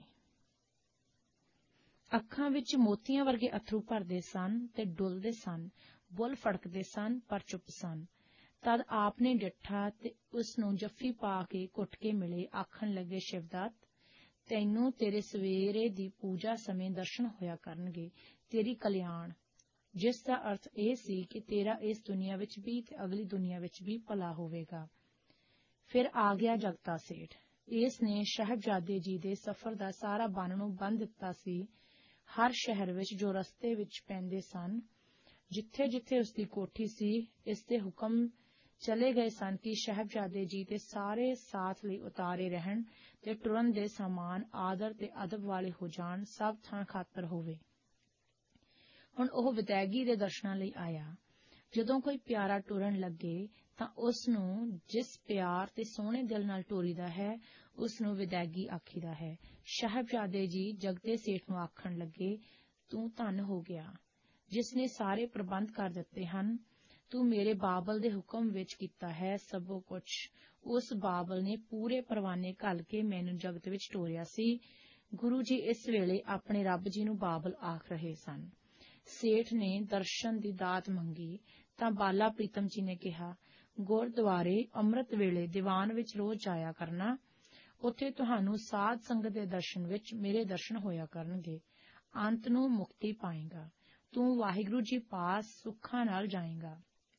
ਅੱਖਾਂ ਵਿੱਚ ਮੋਤੀਆਂ ਵਰਗੇ ਅੱਥਰੂ ਭਰਦੇ ਸਨ ਤੇ ਡੁੱਲਦੇ ਸਨ, ਬੁੱਲ ਫੜਕਦੇ ਸਨ, ਪਰ ਚੁੱਪ ਸਨ। ਤਦ ਆਪ ਨੇ ਡਿੱਠਾ ਤੇ ਉਸ ਨੂੰ ਜੱਫੀ ਪਾ ਕੇ ਘੁੱਟ ਕੇ ਮਿਲੇ। ਆਖਣ ਲੱਗੇ, ਸ਼ਿਵਦੱਤ, ਤੈਨੂੰ ਤੇਰੇ ਸਵੇਰੇ ਦੀ ਪੂਜਾ ਸਮੇਂ ਦਰਸ਼ਨ ਹੋਇਆ ਕਰਨਗੇ, ਤੇਰੀ ਕਲਿਆਣ, ਜਿਸ ਦਾ ਅਰਥ ਇਹ ਸੀ ਕਿ ਤੇਰਾ ਇਸ ਦੁਨੀਆ ਵਿੱਚ ਵੀ ਤੇ ਅਗਲੀ ਦੁਨੀਆ ਵਿੱਚ ਵੀ ਭਲਾ ਹੋਵੇਗਾ। ਫਿਰ ਆ ਗਿਆ ਜਗਤਾ ਸੇਠ। ਇਸ ਨੇ ਸਾਹਿਬਜ਼ਾਦੇ ਜੀ ਦੇ ਸਫ਼ਰ ਦਾ ਸਾਰਾ ਬੰਨ ਨੂੰ ਬੰਨ੍ਹ ਦਿੱਤਾ ਸੀ। ਹਰ ਸ਼ਹਿਰ ਵਿੱਚ ਜੋ ਰਸਤੇ ਵਿੱਚ ਪੈਂਦੇ ਸਨ, ਜਿੱਥੇ ਜਿੱਥੇ ਉਸਦੀ ਕੋਠੀ ਸੀ, ਇਸ ਦੇ ਹੁਕਮ ਚਲੇ ਗਏ ਸਨ ਕਿ ਸਾਹਿਬਜ਼ਾਦੇ ਜੀ ਦੇ ਸਾਰੇ ਸਾਥ ਲਈ ਉਤਾਰੇ ਰਹਿਣ ਤੇ ਟੁਰਨ ਦੇ ਸਾਮਾਨ ਆਦਰ ਤੇ ਅਦਬ ਵਾਲੇ ਹੋ ਜਾਣ, ਸਭ ਥਾਂ ਖਾਤਰ ਹੋਵੇ। ਹੁਣ ਉਹ ਵਿਦੈਗੀ ਦੇ ਦਰਸ਼ਨਾਂ ਲਈ ਆਇਆ। ਜਦੋਂ ਕੋਈ ਪਿਆਰਾ ਟੁਰਨ ਲੱਗੇ ਤਾਂ ਉਸ ਨੂੰ ਜਿਸ ਪਿਆਰ ਤੇ ਸੋਹਣੇ ਦਿਲ ਨਾਲ ਟੋਰੀਦਾ ਹੈ ਉਸ ਨੂੰ ਵਿਦੈਗੀ ਆਖੀਦਾ ਹੈ। ਸਾਹਿਬਜ਼ਾਦੇ ਜੀ ਜਗਦੇ ਸੇਠ ਨੂੰ ਆਖਣ ਲੱਗੇ, ਤੂੰ ਧਨ ਹੋ ਗਿਆ ਜਿਸ ਨੇ ਸਾਰੇ ਪ੍ਰਬੰਧ ਕਰ ਦਿੱਤੇ ਹਨ। ਤੂੰ ਮੇਰੇ ਬਾਬਲ ਦੇ ਹੁਕਮ ਵਿੱਚ ਕੀਤਾ ਹੈ ਸਭੋ ਕੁਝ। ਉਸ ਬਾਬਲ ਨੇ ਪੂਰੇ ਪਰਵਾਨੇ ਘੱਲ ਕੇ ਮੈਨੂੰ ਜਗਤ ਵਿੱਚ ਟੋਰਿਆ ਸੀ। ਗੁਰੂ ਜੀ ਇਸ ਵੇਲੇ ਆਪਣੇ ਰੱਬ ਜੀ ਨੂੰ ਬਾਬਲ ਆਖ ਰਹੇ ਸਨ। ਸੇਠ ਨੇ ਦਰਸ਼ਨ ਦੀ ਦਾਤ ਮੰਗੀ ਤਾਂ ਬਾਲਾ ਪ੍ਰੀਤਮ ਜੀ ਨੇ ਕਿਹਾ, ਗੁਰਦੁਆਰੇ ਅੰਮ੍ਰਿਤ ਵੇਲੇ ਦੀਵਾਨ ਵਿੱਚ ਰੋਜ਼ ਜਾਇਆ ਕਰਨਾ। ਉੱਥੇ ਤੁਹਾਨੂੰ ਸਾਧ ਸੰਗਤ ਦੇ ਦਰਸ਼ਨ ਵਿੱਚ ਮੇਰੇ ਦਰਸ਼ਨ ਹੋਇਆ ਕਰਨਗੇ। ਅੰਤ ਨੂੰ ਮੁਕਤੀ ਪਾਏਗਾ। ਤੂੰ ਵਾਹਿਗੁਰੂ ਜੀ ਪਾਸ ਸੁੱਖਾਂ ਨਾਲ ਜਾਏਗਾ।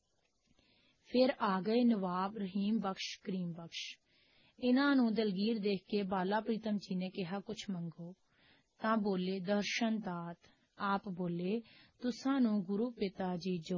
ਫਿਰ ਆ ਗਏ ਨਵਾਬ ਰਹੀਮ ਬਖਸ਼ ਕਰੀਮ ਬਖਸ਼। ਇਹਨਾਂ ਨੂੰ ਦਲਗੀਰ ਦੇਖ ਕੇ ਬਾਲਾ ਪ੍ਰੀਤਮ ਜੀ ਨੇ ਕਿਹਾ, ਕੁਛ ਮੰਗੋ। ਤਾਂ ਬੋਲੇ, ਦਰਸ਼ਨ ਦਾਤ। ਆਪ ਬੋਲੇ, ਤੁਸਾਂ ਨੂੰ ਗੁਰੂ ਪਿਤਾ ਜੀ ਜੋ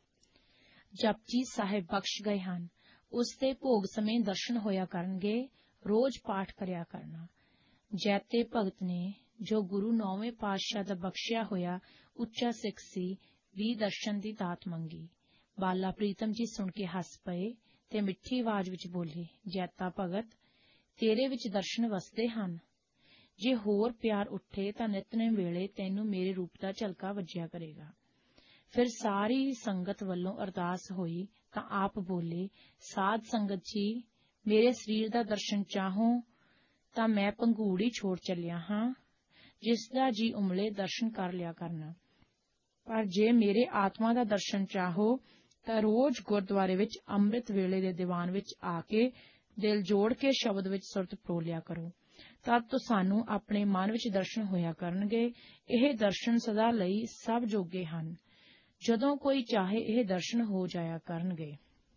ਜਪਜੀ ਸਾਹਿਬ ਬਖਸ਼ ਗਏ ਹਨ ਉਸ ਦੇ ਭੋਗ ਸਮੇਂ ਦਰਸ਼ਨ ਹੋਇਆ ਕਰਨਗੇ। ਰੋਜ਼ ਪਾਠ ਕਰਿਆ ਕਰਨਾ। ਜੈਤੇ ਭਗਤ ਨੇ ਜੋ ਗੁਰੂ ਨੌਵੇਂ ਪਾਤਸ਼ਾਹ ਦਾ ਬਖਸ਼ਿਆ ਹੋਇਆ ਉੱਚਾ ਸਿੱਖ ਸੀ ਵੀ ਦਰਸ਼ਨ ਦੀ ਦਾਤ ਮੰਗੀ। ਬਾਲਾ ਪ੍ਰੀਤਮ ਜੀ ਸੁਣ ਕੇ ਹੱਸ ਪਏ ਤੇ ਮਿੱਠੀ ਆਵਾਜ਼ ਵਿੱਚ ਬੋਲੇ, ਜੈਤਾ ਭਗਤ, ਤੇਰੇ ਵਿੱਚ ਦਰਸ਼ਨ ਵਸਦੇ ਹਨ। ਜੇ ਹੋਰ ਪਿਆਰ ਉੱਠੇ ਤਾਂ ਨਿਤਨੇਮ ਵੇਲੇ ਤੈਨੂੰ ਮੇਰੇ ਰੂਪ ਦਾ ਝਲਕਾ ਵੱਜਿਆ ਕਰੇਗਾ। ਫਿਰ ਸਾਰੀ ਸੰਗਤ ਵੱਲੋਂ ਅਰਦਾਸ ਹੋਈ ਤਾਂ ਆਪ ਬੋਲੇ, ਸਾਧ ਸੰਗਤ ਜੀ, ਮੇਰੇ ਸਰੀਰ ਦਾ ਦਰਸ਼ਨ ਚਾਹੋ ਤਾਂ ਮੈਂ ਪੰਘੂੜੀ ਛੋੜ ਚੱਲਿਆ ਹਾਂ। ਜਿਸ ਦਾ ਜੀ ਉਮਲੇ ਦਰਸ਼ਨ ਕਰ ਲਿਆ ਕਰਨਾ। ਪਰ ਜੇ ਮੇਰੇ ਆਤਮਾ ਦਾ ਦਰਸ਼ਨ ਚਾਹੋ ਤਾਂ ਰੋਜ਼ ਗੁਰਦੁਆਰੇ ਵਿੱਚ ਅੰਮ੍ਰਿਤ ਵੇਲੇ ਦੇ ਦੀਵਾਨ ਵਿੱਚ ਆ ਕੇ ਦਿਲ ਜੋੜ ਕੇ ਸ਼ਬਦ ਵਿੱਚ ਸੁਰਤ ਪਰੋ ਲਿਆ ਕਰੋ। ਤਦ ਤੁਹਾਨੂੰ ਆਪਣੇ ਮਨ ਵਿੱਚ ਦਰਸ਼ਨ ਹੋਇਆ ਕਰਨਗੇ। ਇਹ ਦਰਸ਼ਨ ਸਦਾ ਲਈ ਸਭ ਜੋਗੇ ਹਨ। ਜਦੋਂ ਕੋਈ ਚਾਹੇ ਇਹ ਦਰਸ਼ਨ ਹੋ ਜਾਇਆ ਕਰਨਗੇ।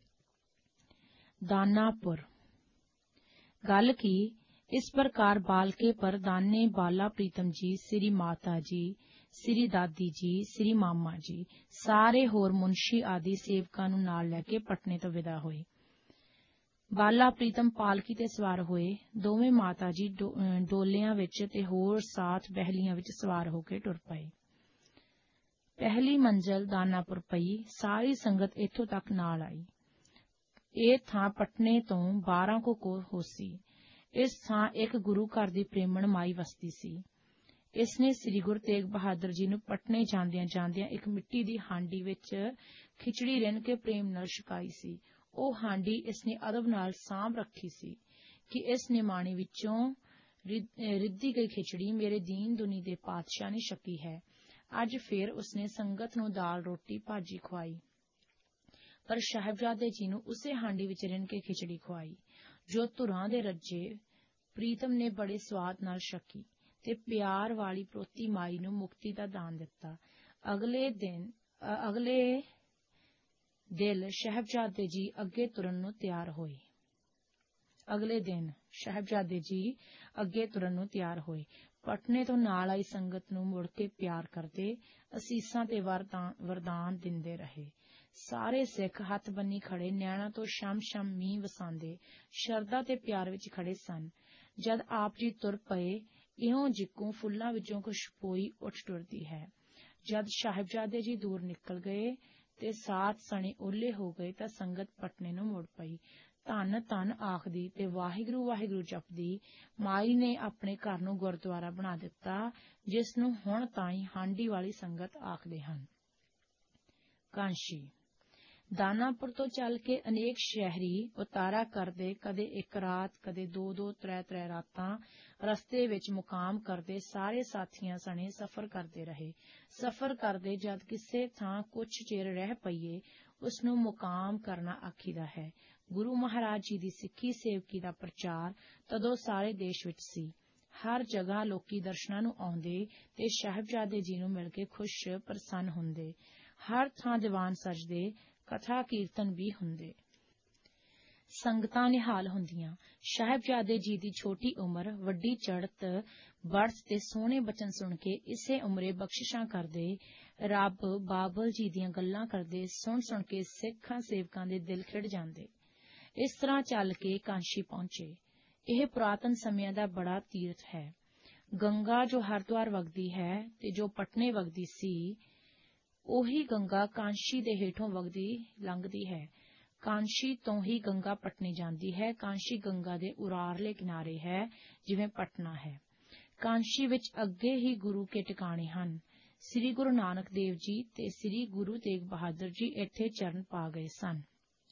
ਦਾਨਾਪੁਰ। ਗੱਲ ਕੀ ਇਸ ਪ੍ਰਕਾਰ ਬਾਲਕੇ ਪਰ ਦਾਨੇ ਬਾਲਾ ਪ੍ਰੀਤਮ ਜੀ, ਸ੍ਰੀ ਮਾਤਾ ਜੀ, ਸ੍ਰੀ ਦਾਦੀ ਜੀ, ਸ੍ਰੀ ਮਾਮਾ ਜੀ, ਸਾਰੇ ਹੋਰ ਮੁਨਸ਼ੀ ਆਦਿ ਸੇਵਕਾਂ ਨੂੰ ਨਾਲ ਲੈ ਕੇ ਪਟਨੇ ਤੋਂ ਵਿਦਾ ਹੋਏ। ਬਾਲਾ ਪ੍ਰੀਤਮ ਪਾਲਕੀ ਤੇ ਸਵਾਰ ਹੋਏ। ਦੋਵੇਂ ਮਾਤਾ ਜੀ ਡੋ, ਡੋਲਿਆਂ ਵਿੱਚ ਤੇ ਹੋਰ ਸਾਥ ਬਹਿਲੀਆਂ ਵਿੱਚ ਸਵਾਰ ਹੋ ਕੇ ਟੁਰ ਪਏ। ਪਹਿਲੀ ਮੰਜ਼ਲ ਦਾਨਾਪੁਰ ਪਈ। ਸਾਰੀ ਸੰਗਤ ਇੱਥੋਂ ਤੱਕ ਨਾਲ ਆਈ। ਇਹ ਥਾਂ ਪਟਨੇ ਤੋਂ ਬਾਰਾਂ ਕੁ ਕੋਹ ਹੋ ਸੀ। ਇਸ ਥਾਂ ਇੱਕ ਗੁਰੂ ਘਰ ਦੀ ਪ੍ਰੇਮਣ ਮਾਈ ਵਸਦੀ ਸੀ। ਇਸ ਨੇ ਸ੍ਰੀ ਗੁਰੂ ਤੇਗ ਬਹਾਦਰ ਜੀ ਨੂੰ ਪਟਨੇ ਜਾਂਦਿਆਂ ਜਾਂਦਿਆਂ ਇੱਕ ਮਿੱਟੀ ਦੀ ਹਾਂਡੀ ਵਿੱਚ ਖਿਚੜੀ ਰਿੰਨ ਕੇ ਪ੍ਰੇਮ ਨਾਲ ਛਕਾਈ ਸੀ। ਉਹ ਹਾਂਡੀ ਇਸ ਨੇ ਅਦਬ ਨਾਲ ਸਾਂਭ ਰੱਖੀ ਸੀ ਕਿ ਇਸ ਨਿਮਾਣੀ ਵਿੱਚੋਂ ਰਿੱਧੀ ਗਈ ਖਿਚੜੀ ਮੇਰੇ ਦੀਨ ਦੁਨੀ ਦੇ ਪਾਤਸ਼ਾਹ ਨੇ ਛਕੀ ਹੈ। ਅੱਜ ਫੇਰ ਉਸਨੇ ਸੰਗਤ ਨੂੰ ਦਾਲ ਰੋਟੀ ਭਾਜੀ ਖਵਾਈ, ਪਰ ਸਾਹਿਬਜ਼ਾਦੇ ਜੀ ਨੂੰ ਉਸੇ ਹਾਂਡੀ ਵਿੱਚ ਰਿੰਨ ਕੇ ਖਿਚੜੀ ਖਵਾਈ ਜੋ ਧੁਰਾਂ ਦੇ ਰੱਜੇ ਪ੍ਰੀਤਮ ਨੇ ਬੜੇ ਸਵਾਦ ਨਾਲ ਛਕੀ ਤੇ ਪਿਆਰ ਵਾਲੀ ਪ੍ਰੋਤੀ ਮਾਈ ਨੂੰ ਮੁਕਤੀ ਦਾ ਦਾਨ ਦਿੱਤਾ। ਅਗਲੇ ਦਿਨ ਅਗਲੇ ਦਿਲ ਸਾਹਿਬਜ਼ਾਦੇ ਜੀ ਅੱਗੇ ਤੁਰਨ ਨੂੰ ਤਿਆਰ ਹੋਏ। ਅਗਲੇ ਦਿਨ ਸਾਹਿਬਜ਼ਾਦੇ ਜੀ ਅੱਗੇ ਤੁਰਨ ਨੂੰ ਤਿਆਰ ਹੋਏ। ਪਟਨੇ ਤੋਂ ਨਾਲ ਆਈ ਸੰਗਤ ਨੂੰ ਮੁੜ ਕੇ ਪਿਆਰ ਕਰਦੇ, ਅਸੀਸਾਂ ਤੇ ਵਰਦਾਨ ਦਿੰਦੇ ਰਹੇ। ਸਾਰੇ ਸਿੱਖ ਹੱਥ ਬੰਨੀ ਖੜੇ, ਨੈਣਾਂ ਤੋਂ ਸ਼ਮ ਸ਼ਮ ਮੀਂਹ ਵਸਾਉਂਦੇ, ਸ਼ਰਧਾ ਤੇ ਪਿਆਰ ਵਿੱਚ ਖੜੇ ਸਨ। ਜਦ ਆਪ ਜੀ ਤੁਰ ਪਏ, ਇਉਂ ਜਿੱਕੂ ਫੁੱਲਾਂ ਵਿੱਚੋਂ ਖੁਸ਼ਬੋਈ ਉੱਠ ਟੁਰਦੀ ਹੈ। ਜਦ ਸਾਹਿਬਜ਼ਾਦੇ ਜੀ ਦੂਰ ਨਿਕਲ ਗਏ ਤੇ ਸਾਥ ਸਣੇ ਓਹਲੇ ਹੋ ਗਏ ਤਾਂ ਸੰਗਤ ਪਟਨੇ ਨੂੰ ਮੁੜ ਪਈ। ਧੰਨ ਧੰਨ ਆਖਦੀ ਤੇ ਵਾਹਿਗੁਰੂ ਵਾਹਿਗੁਰੂ ਜਪਦੀ ਮਾਈ ਨੇ ਆਪਣੇ ਘਰ ਨੂੰ ਗੁਰਦੁਆਰਾ ਬਣਾ ਦਿੱਤਾ, ਜਿਸ ਨੂੰ ਹੁਣ ਤਾਈਂ ਹਾਂਡੀ ਵਾਲੀ ਸੰਗਤ ਆਖਦੇ ਹਨ। ਕਾਂਸ਼ੀ। ਦਾਨਾਪੁਰ ਤੋਂ ਚੱਲ ਕੇ ਅਨੇਕ ਸ਼ਹਿਰੀ ਉਤਾਰਾ ਕਰਦੇ, ਕਦੇ ਇੱਕ ਰਾਤ, ਕਦੇ ਦੋ ਦੋ ਤ੍ਰੈ ਤ੍ਰੈ ਰਾਤਾਂ ਰਸਤੇ ਵਿੱਚ ਮੁਕਾਮ ਕਰਦੇ, ਸਾਰੇ ਸਾਥੀਆਂ ਸਣੇ ਸਫ਼ਰ ਕਰਦੇ ਰਹੇ। ਸਫ਼ਰ ਕਰਦੇ ਜਦ ਕਿਸੇ ਥਾਂ ਕੁਝ ਚਿਰ ਰਹਿ ਪਈਏ, ਉਸ ਨੂੰ ਮੁਕਾਮ ਕਰਨਾ ਆਖੀਦਾ ਹੈ। ਗੁਰੂ ਮਹਾਰਾਜ ਜੀ ਦੀ ਸਿੱਖੀ ਸੇਵਕੀ ਦਾ ਪ੍ਰਚਾਰ ਤਦੋਂ ਸਾਰੇ ਦੇਸ਼ ਵਿੱਚ ਸੀ। ਹਰ ਜਗ੍ਹਾ ਲੋਕੀ ਦਰਸ਼ਨਾਂ ਨੂੰ ਆਉਂਦੇ ਤੇ ਸਾਹਿਬਜ਼ਾਦੇ ਜੀ ਨੂੰ ਮਿਲ ਕੇ ਖੁਸ਼ ਪ੍ਰਸੰਨ ਹੁੰਦੇ। ਹਰ ਥਾਂ ਦੀਵਾਨ ਸਜਦੇ, ਕਥਾ ਕੀਰਤਨ ਵੀ ਹੁੰਦੇ। ਸੰਗਤਾਂ ਨਿਹਾਲ ਹੁੰਦੀਆਂ। ਸਾਹਿਬਜ਼ਾਦੇ ਜੀ ਦੀ ਛੋਟੀ ਉਮਰ, ਵੱਡੀ ਚੜ੍ਹਤ, ਬੜ੍ਹਤ ਤੇ ਸੋਹਣੇ ਬਚਨ ਸੁਣ ਕੇ ਇਸੇ ਉਮਰੇ ਬਖਸ਼ਿਸ਼ਾਂ ਕਰਦੇ, ਰੱਬ ਬਾਬਲ ਜੀ ਦੀਆਂ ਗੱਲਾਂ ਕਰਦੇ ਸੁਣ ਸੁਣ ਕੇ ਸਿੱਖਾਂ ਸੇਵਕਾਂ ਦੇ ਦਿਲ ਖਿੜ ਜਾਂਦੇ। ਇਸ ਤਰ੍ਹਾਂ ਚੱਲ ਕੇ ਕਾਂਸ਼ੀ ਪਹੁੰਚੇ। ਇਹ ਪੁਰਾਤਨ ਸਮਿਆਂ ਦਾ ਬੜਾ ਤੀਰਥ ਹੈ। ਗੰਗਾ ਜੋ ਹਰਿਦੁਆਰ ਵਗਦੀ ਹੈ ਤੇ ਜੋ ਪਟਨੇ ਵਗਦੀ ਸੀ, ਉਹੀ ਗੰਗਾ ਕਾਂਸ਼ੀ ਦੇ ਹੇਠੋਂ ਵਗਦੀ ਲੰਘਦੀ ਹੈ। ਕਾਂਸ਼ੀ ਤੋਂ ਹੀ ਗੰਗਾ ਪਟਨੇ ਜਾਂਦੀ ਹੈ। ਕਾਂਸ਼ੀ ਗੰਗਾ ਦੇ ਉਰਾਰਲੇ ਕਿਨਾਰੇ ਹੈ, ਜਿਵੇਂ ਪਟਨਾ ਹੈ। ਕਾਂਸ਼ੀ ਵਿੱਚ ਅੱਗੇ ਹੀ ਗੁਰੂ ਕੇ ਟਿਕਾਣੇ ਹਨ। ਸ੍ਰੀ ਗੁਰੂ ਨਾਨਕ ਦੇਵ ਜੀ ਤੇ ਸ੍ਰੀ ਗੁਰੂ ਤੇਗ ਬਹਾਦਰ ਜੀ ਇੱਥੇ ਚਰਨ ਪਾ ਗਏ ਸਨ।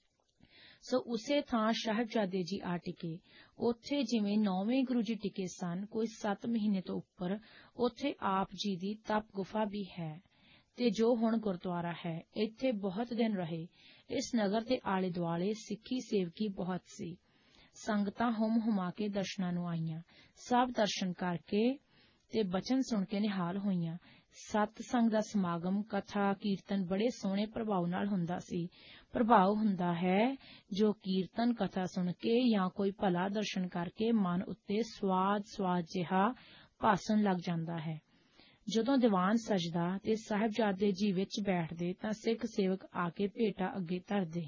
ਸੋ ਉਸੇ ਥਾਂ ਸਾਹਿਬਜ਼ਾਦੇ ਜੀ ਆ ਟਿਕੇ। ਉੱਥੇ ਜਿਵੇਂ ਨੌਵੇਂ ਗੁਰੂ ਜੀ ਟਿਕੇ ਸਨ, ਕੋਈ ਸੱਤ ਮਹੀਨੇ ਤੋਂ ਉੱਪਰ ਉੱਥੇ ਆਪ ਜੀ ਦੀ ਤਪ ਗੁਫਾ ਵੀ ਹੈ, ਤੇ ਜੋ ਹੁਣ ਗੁਰਦੁਆਰਾ ਹੈ। ਇੱਥੇ ਬਹੁਤ ਦਿਨ ਰਹੇ। ਇਸ ਨਗਰ ਦੇ ਆਲੇ ਦੁਆਲੇ ਸਿੱਖੀ ਸੇਵਕੀ ਬਹੁਤ ਸੀ। ਸੰਗਤਾਂ ਹੁਮ ਹੁਮਾ ਕੇ ਦਰਸ਼ਨਾਂ ਨੂੰ ਆਈਆਂ। ਸਭ ਦਰਸ਼ਨ ਕਰਕੇ ਤੇ ਬਚਨ ਸੁਣ ਕੇ ਨਿਹਾਲ ਹੋਈਆਂ। ਸਤਸੰਗ ਦਾ ਸਮਾਗਮ, ਕਥਾ, ਕੀਰਤਨ ਬੜੇ ਸੋਹਣੇ ਪ੍ਰਭਾਵ ਨਾਲ ਹੁੰਦਾ ਸੀ। ਪ੍ਰਭਾਵ ਹੁੰਦਾ ਹੈ ਜੋ ਕੀਰਤਨ ਕਥਾ ਸੁਣ ਕੇ ਜਾਂ ਕੋਈ ਭਲਾ ਦਰਸ਼ਨ ਕਰਕੇ ਮਨ ਉੱਤੇ ਸਵਾਦ ਸਵਾਦ ਜਿਹਾ ਭਾਸਣ ਲੱਗ ਜਾਂਦਾ ਹੈ। ਜਦੋਂ ਦੀਵਾਨ ਸਜਦਾ ਤੇ ਸਾਹਿਬਜ਼ਾਦੇ ਜੀ ਵਿੱਚ ਬੈਠਦੇ ਤਾਂ ਸਿੱਖ ਸੇਵਕ ਆ ਕੇ ਭੇਟਾ ਅੱਗੇ ਧਰਦੇ।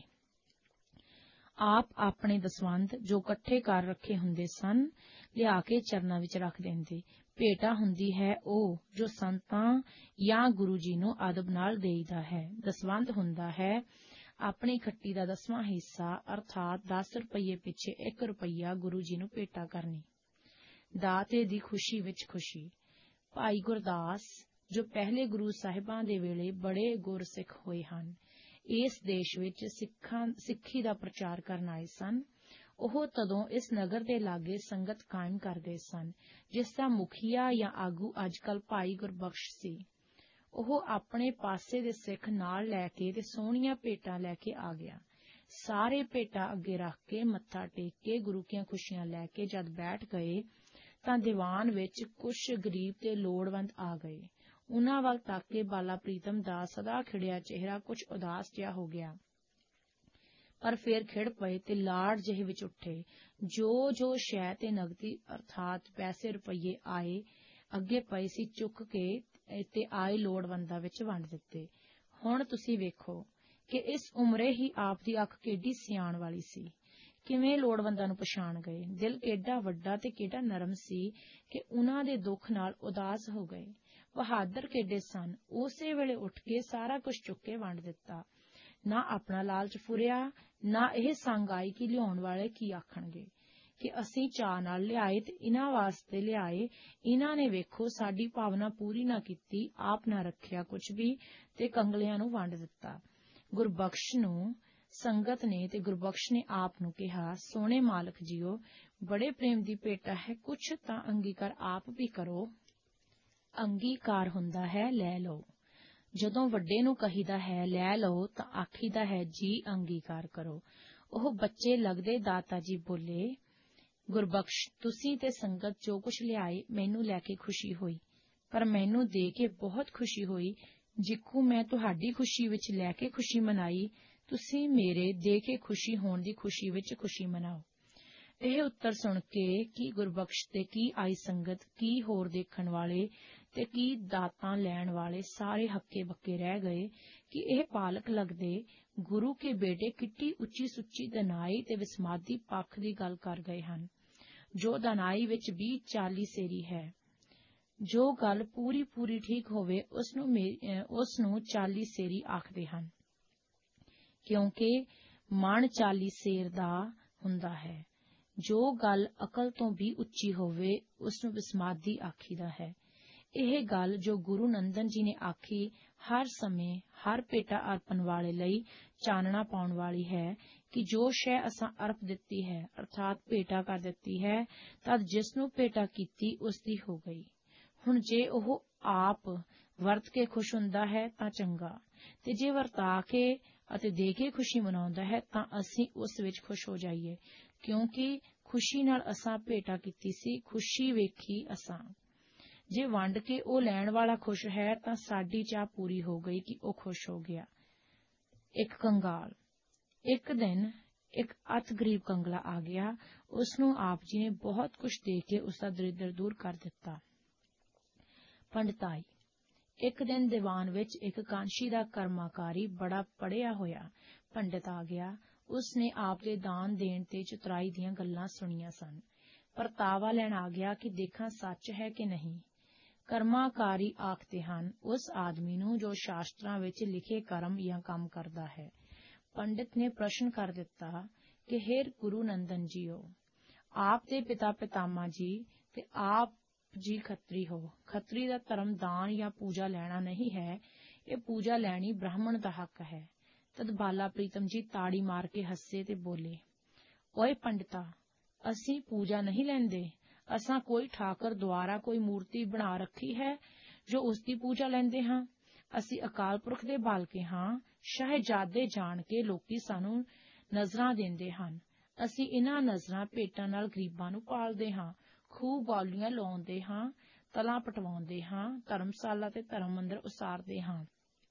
ਆਪ ਆਪਣੇ ਦਸਵੰਧ ਜੋ ਇਕੱਠੇ ਕਰ ਰੱਖੇ ਹੁੰਦੇ ਸਨ, ਲਿਆ ਕੇ ਚਰਨਾਂ ਵਿੱਚ ਰੱਖ ਦਿੰਦੇ। ਭੇਟਾ ਹੁੰਦੀ ਹੈ ਉਹ ਜੋ ਸੰਤਾਂ ਜਾਂ ਗੁਰੂ ਜੀ ਨੂੰ ਅਦਬ ਨਾਲ ਦੇਈਦਾ ਹੈ। ਦਸਵੰਧ ਹੁੰਦਾ ਹੈ ਆਪਣੀ ਖੱਟੀ ਦਾ ਦਸਵਾਂ ਹਿੱਸਾ, ਅਰਥਾਤ ਦਸ ਰੁਪਈਏ ਪਿੱਛੇ ਇੱਕ ਰੁਪਈਆ ਗੁਰੂ ਜੀ ਨੂੰ ਭੇਟਾ ਕਰਨੀ। ਦਾਤੇ ਦੀ ਖੁਸ਼ੀ ਵਿੱਚ ਖੁਸ਼ੀ। ਭਾਈ ਗੁਰਦਾਸ, ਜੋ ਪਹਿਲੇ ਗੁਰੂ ਸਾਹਿਬਾਂ ਦੇ ਵੇਲੇ ਬੜੇ ਗੁਰਸਿੱਖ ਹੋਏ ਹਨ, ਇਸ ਦੇਸ਼ ਵਿੱਚ ਸਿੱਖਾਂ ਸਿੱਖੀ ਦਾ ਪ੍ਰਚਾਰ ਕਰਨ ਆਏ ਸਨ। ਉਹ ਤਦੋਂ ਇਸ ਨਗਰ ਦੇ ਲਾਗੇ ਸੰਗਤ ਕਾਇਮ ਕਰ ਗਏ ਸਨ, ਜਿਸ ਦਾ ਮੁਖੀਆ ਜਾਂ ਆਗੂ ਅੱਜ-ਕੱਲ੍ਹ ਭਾਈ ਗੁਰਬਖਸ਼ ਸੀ। ਉਹ ਆਪਣੇ ਪਾਸੇ ਦੇ ਸਿੱਖ ਨਾਲ ਲੈ ਕੇ ਤੇ ਸੋਹਣੀਆਂ ਭੇਟਾਂ ਲੈ ਕੇ ਆ ਗਿਆ। ਸਾਰੇ ਭੇਟਾਂ ਅੱਗੇ ਰੱਖ ਕੇ ਮੱਥਾ ਟੇਕ ਕੇ ਗੁਰੂ ਦੀਆਂ ਖੁਸ਼ੀਆਂ ਲੈ ਕੇ ਜਦ ਬੈਠ ਗਏ ਤਾਂ ਦੀਵਾਨ ਵਿੱਚ ਕੁਝ ਗਰੀਬ ਤੇ ਲੋੜਵੰਦ ਆ ਗਏ। ਉਨ੍ਹਾਂ ਵੱਲ ਤੱਕ ਕੇ ਬਾਲਾ ਪ੍ਰੀਤਮ ਦਾ ਸਦਾ ਖਿੜਿਆ ਚਿਹਰਾ ਕੁਝ ਉਦਾਸ ਜਿਹਾ ਹੋ ਗਿਆ, ਪਰ ਫੇਰ ਖਿੜ ਪਏ ਤੇ ਲਾੜ ਜਿਹੇ ਵਿੱਚ ਉੱਠੇ। ਜੋ ਜੋ ਸ਼ੈ ਤੇ ਨਗਦੀ ਅਰਥਾਤ ਪੈਸੇ ਰੁਪਈਏ ਆਏ ਅੱਗੇ ਪਏ ਸੀ, ਚੁੱਕ ਕੇ ਤੇ ਆਏ ਲੋੜਵੰਦਾਂ ਵਿੱਚ ਵੰਡ ਦਿੱਤੇ। ਹੁਣ ਤੁਸੀਂ ਵੇਖੋ ਕਿ ਇਸ ਉਮਰੇ ਹੀ ਆਪ ਦੀ ਅੱਖ ਕਿੱਡੀ ਸਿਆਣ ਵਾਲੀ ਸੀ। ਕਿਵੇਂ ਲੋੜਵੰਦਾਂ ਨੂੰ ਪਛਾਣ ਗਏ। ਦਿਲ ਕਿੱਡਾ ਵੱਡਾ ਤੇ ਕਿੱਡਾ ਨਰਮ ਸੀ ਕਿ ਉਨ੍ਹਾਂ ਦੇ ਦੁੱਖ ਨਾਲ ਉਦਾਸ ਹੋ ਗਏ। ਬਹਾਦਰ ਕਿੱਡੇ ਸਨ, ਉਸੇ ਵੇਲੇ ਉੱਠ ਕੇ ਸਾਰਾ ਕੁਝ ਚੁੱਕ ਕੇ ਵੰਡ ਦਿੱਤਾ। ਨਾ ਆਪਣਾ ਲਾਲਚ ਫੁਰਿਆ, ਨਾ ਇਹ ਸੰਗ ਆਈ ਕਿ ਲਿਆਉਣ ਵਾਲੇ ਕੀ ਆਖਣਗੇ, ਕਿ ਅਸੀਂ ਚਾਅ ਨਾਲ ਲਿਆਏ ਤੇ ਇਨ੍ਹਾਂ ਵਾਸਤੇ ਲਿਆਏ। ਇਨ੍ਹਾਂ ਨੇ ਵੇਖੋ ਸਾਡੀ ਭਾਵਨਾ ਪੂਰੀ ਨਾ ਕੀਤੀ, ਆਪ ਨਾ ਰੱਖਿਆ ਕੁਝ ਵੀ ਤੇ ਕੰਗਲਿਆਂ ਨੂੰ ਵੰਡ ਦਿੱਤਾ। ਗੁਰਬਖਸ਼ ਨੂੰ ਸੰਗਤ ਨੇ ਤੇ ਗੁਰਬਖਸ਼ ਨੇ ਆਪ ਨੂੰ ਕਿਹਾ, ਸੋਹਣੇ ਮਾਲਕ ਜੀਓ, ਬੜੇ ਪ੍ਰੇਮ ਦੀ ਭੇਟਾ ਹੈ, ਕੁਛ ਤਾਂ ਅੰਗੀਕਾਰ ਆਪ ਵੀ ਕਰੋ। ਅੰਗੀਕਾਰ ਹੁੰਦਾ ਹੈ ਲੈ ਲਓ। ਜਦੋਂ ਵੱਡੇ ਨੂੰ ਕਹੀਦਾ ਹੈ ਲੈ ਲਓ ਤਾਂ ਆਖੀਦਾ ਹੈ ਜੀ ਅੰਗੀਕਾਰ ਕਰੋ। ਉਹ ਬੱਚੇ ਲੱਗਦੇ ਦਾਤਾ ਜੀ ਬੋਲੇ, ਗੁਰਬਖਸ਼, ਤੁਸੀਂ ਤੇ ਸੰਗਤ ਜੋ ਕੁਝ ਲਿਆਏ ਮੈਨੂੰ ਲੈ ਕੇ ਖੁਸ਼ੀ ਹੋਈ, ਪਰ ਮੈਨੂੰ ਦੇ ਕੇ ਬਹੁਤ ਖੁਸ਼ੀ ਹੋਈ। ਜਿੱਕੂ ਮੈਂ ਤੁਹਾਡੀ ਖੁਸ਼ੀ ਵਿੱਚ ਲੈ ਕੇ ਖੁਸ਼ੀ ਮਨਾਈ, ਤੁਸੀਂ ਮੇਰੇ ਦੇ ਕੇ ਖੁਸ਼ੀ ਹੋਣ ਦੀ ਖੁਸ਼ੀ ਵਿੱਚ ਖੁਸ਼ੀ ਮਨਾਓ। ਇਹ ਉੱਤਰ ਸੁਣ ਕੇ ਕੀ ਗੁਰਬਖਸ਼ ਤੇ ਕੀ ਆਈ ਸੰਗਤ, ਕੀ ਹੋਰ ਦੇਖਣ ਵਾਲੇ ਤੇ ਕੀ ਦਾਤਾਂ ਲੈਣ ਵਾਲੇ ਸਾਰੇ ਹੱਕੇ ਬੱਕੇ ਰਹਿ ਗਏ ਕਿ ਇਹ ਪਾਲਕ ਲੱਗਦੇ ਗੁਰੂ ਕੇ ਬੇਟੇ ਕਿੱਡੀ ਉੱਚੀ ਸੁੱਚੀ ਦਨਾਈ ਤੇ ਵਿਸਮਾਦੀ ਪੱਖ ਦੀ ਗੱਲ ਕਰ ਗਏ ਹਨ, ਜੋ ਦਨਾਈ ਵਿੱਚ ਵੀਹ ਚਾਲੀ ਸੇਰੀ ਹੈ। ਜੋ ਗੱਲ ਪੂਰੀ ਪੂਰੀ ਠੀਕ ਹੋਵੇ ਉਸਨੂੰ ਉਸਨੂੰ ਚਾਲੀ ਸੇਰੀ ਆਖਦੇ ਹਨ, ਕਿਉਂਕਿ ਮਣ ਚਾਲੀ ਸੇਰ ਦਾ ਹੁੰਦਾ ਹੈ। ਜੋ ਗੱਲ ਅਕਲ ਤੋਂ ਵੀ ਉੱਚੀ ਹੋਵੇ ਉਸਨੂੰ ਵਿਸਮਾਦੀ ਆਖੀਦਾ ਹੈ। ਇਹ ਗੱਲ ਜੋ ਗੁਰੂ ਨੰਦਨ ਜੀ ਨੇ ਆਖੀ ਹਰ ਸਮੇਂ ਹਰ ਭੇਟਾ ਅਰਪਣ ਵਾਲੇ ਲਈ ਚਾਨਣਾ ਪਾਉਣ ਵਾਲੀ ਹੈ ਕਿ ਜੋ ਸ਼ੈ ਅਸਾਂ ਅਰਪ ਦਿੱਤੀ ਹੈ ਅਰਥਾਤ ਭੇਟਾ ਕਰ ਦਿੱਤੀ ਹੈ, ਤਦ ਜਿਸਨੂੰ ਭੇਟਾ ਕੀਤੀ ਉਸਦੀ ਹੋ ਗਈ। ਹੁਣ ਜੇ ਉਹ ਆਪ ਵਰਤ ਕੇ ਖੁਸ਼ ਹੁੰਦਾ ਹੈ ਤਾਂ ਚੰਗਾ, ਤੇ ਜੇ ਵਰਤਾ ਕੇ ਅਤੇ ਦੇ ਕੇ ਖੁਸ਼ੀ ਮਨਾਉਂਦਾ ਹੈ ਤਾਂ ਅਸੀਂ ਉਸ ਵਿੱਚ ਖੁਸ਼ ਹੋ ਜਾਈਏ, ਕਿਉਂਕਿ ਖੁਸ਼ੀ ਨਾਲ ਅਸਾਂ ਭੇਟਾ ਕੀਤੀ ਸੀ, ਖੁਸ਼ੀ ਵੇਖੀ ਅਸਾਂ। ਜੇ ਵੰਡ ਕੇ ਉਹ ਲੈਣ ਵਾਲਾ ਖੁਸ਼ ਹੈ ਤਾਂ ਸਾਡੀ ਚਾਹ ਪੂਰੀ ਹੋ ਗਈ ਕਿ ਉਹ ਖੁਸ਼ ਹੋ ਗਿਆ। ਇੱਕ ਕੰਗਾਲ। ਇੱਕ ਦਿਨ ਇੱਕ ਅਤ ਗਰੀਬ ਕੰਗਲਾ ਆ ਗਿਆ। ਉਸਨੂੰ ਆਪ ਜੀ ਨੇ ਬਹੁਤ ਕੁਝ ਦੇ ਕੇ ਉਸਦਾ ਦਰਿਦਰ ਦੂਰ ਕਰ ਦਿੱਤਾ। ਪੰਡਤਾਈ। ਇੱਕ ਦਿਨ ਦੀਵਾਨ ਵਿੱਚ ਇੱਕ ਕਾਂਸ਼ੀ ਦਾ ਕਰਮਾਕਾਰੀ ਬੜਾ ਪੜ੍ਹਿਆ ਹੋਇਆ ਪੰਡਿਤ ਆ ਗਿਆ। ਉਸਨੇ ਆਪ ਦੇ ਦਾਨ ਦੇਣ ਤੇ ਚਤੁਰਾਈ ਦੀਆਂ ਗੱਲਾਂ ਸੁਣੀਆਂ ਸਨ। ਪਰਤਾਵਾ ਲੈਣ ਆ ਗਿਆ ਕਿ ਦੇਖਾਂ ਸੱਚ ਹੈ ਕਿ ਨਹੀਂ। ਕਰਮਾਕਾਰੀ ਆਖਦੇ ਹਨ ਉਸ ਆਦਮੀ ਨੂੰ ਜੋ ਸ਼ਾਸਤਰਾਂ ਵਿੱਚ ਲਿਖੇ ਕਰਮ ਜਾਂ ਕੰਮ ਕਰਦਾ ਹੈ। ਪੰਡਿਤ ਨੇ ਪ੍ਰਸ਼ਨ ਕਰ ਦਿੱਤਾ ਕਿ ਹੇ ਗੁਰੂ ਨੰਦਨ ਜੀਓ, ਆਪ ਦੇ ਪਿਤਾ ਪਿਤਾਮਾ ਜੀ ਤੇ ਆਪ ਜੀ ਖੱਤਰੀ ਹੋ। ਖੱਤਰੀ ਦਾ ਧਰਮ ਦਾਨ ਜਾਂ ਪੂਜਾ ਲੈਣਾ ਨਹੀਂ ਹੈ, ਇਹ ਪੂਜਾ ਲੈਣੀ ਬ੍ਰਾਹਮਣ ਦਾ ਹੱਕ ਹੈ। ਤਦ ਬਾਲਾ ਪ੍ਰੀਤਮ ਜੀ ਤਾੜੀ ਮਾਰ ਕੇ ਹੱਸੇ ਤੇ ਬੋਲੇ, ਓਏ ਪੰਡਿਤਾ, ਅਸੀਂ ਪੂਜਾ ਨਹੀਂ ਲੈਂਦੇ। ਅਸਾਂ ਕੋਈ ਠਾਕਰ ਦੁਆਰਾ ਕੋਈ ਮੂਰਤੀ ਬਣਾ ਰੱਖੀ ਹੈ ਜੋ ਉਸ ਦੀ ਪੂਜਾ ਲੈਂਦੇ ਹਾਂ। ਅਸੀਂ ਅਕਾਲ ਪੁਰਖ ਦੇ ਬਾਲਕੇ ਹਾਂ। ਸ਼ਹਿਜ਼ਾਦੇ ਜਾਣ ਕੇ ਲੋਕੀ ਸਾਨੂੰ ਨਜ਼ਰਾਂ ਦਿੰਦੇ ਹਨ। ਅਸੀਂ ਇਹਨਾਂ ਨਜ਼ਰਾਂ ਭੇਟਾਂ ਨਾਲ ਗਰੀਬਾਂ ਨੂੰ ਪਾਲਦੇ ਹਾਂ, ਖੂਬ ਬਾਲੀਆਂ ਲਾਉਂਦੇ ਹਾਂ, ਤਲਾਂ ਪਟਵਾਉਂਦੇ ਹਾਂ, ਧਰਮਸ਼ਾਲਾ ਤੇ ਧਰਮ ਮੰਦਰ ਉਸਾਰਦੇ ਹਾਂ।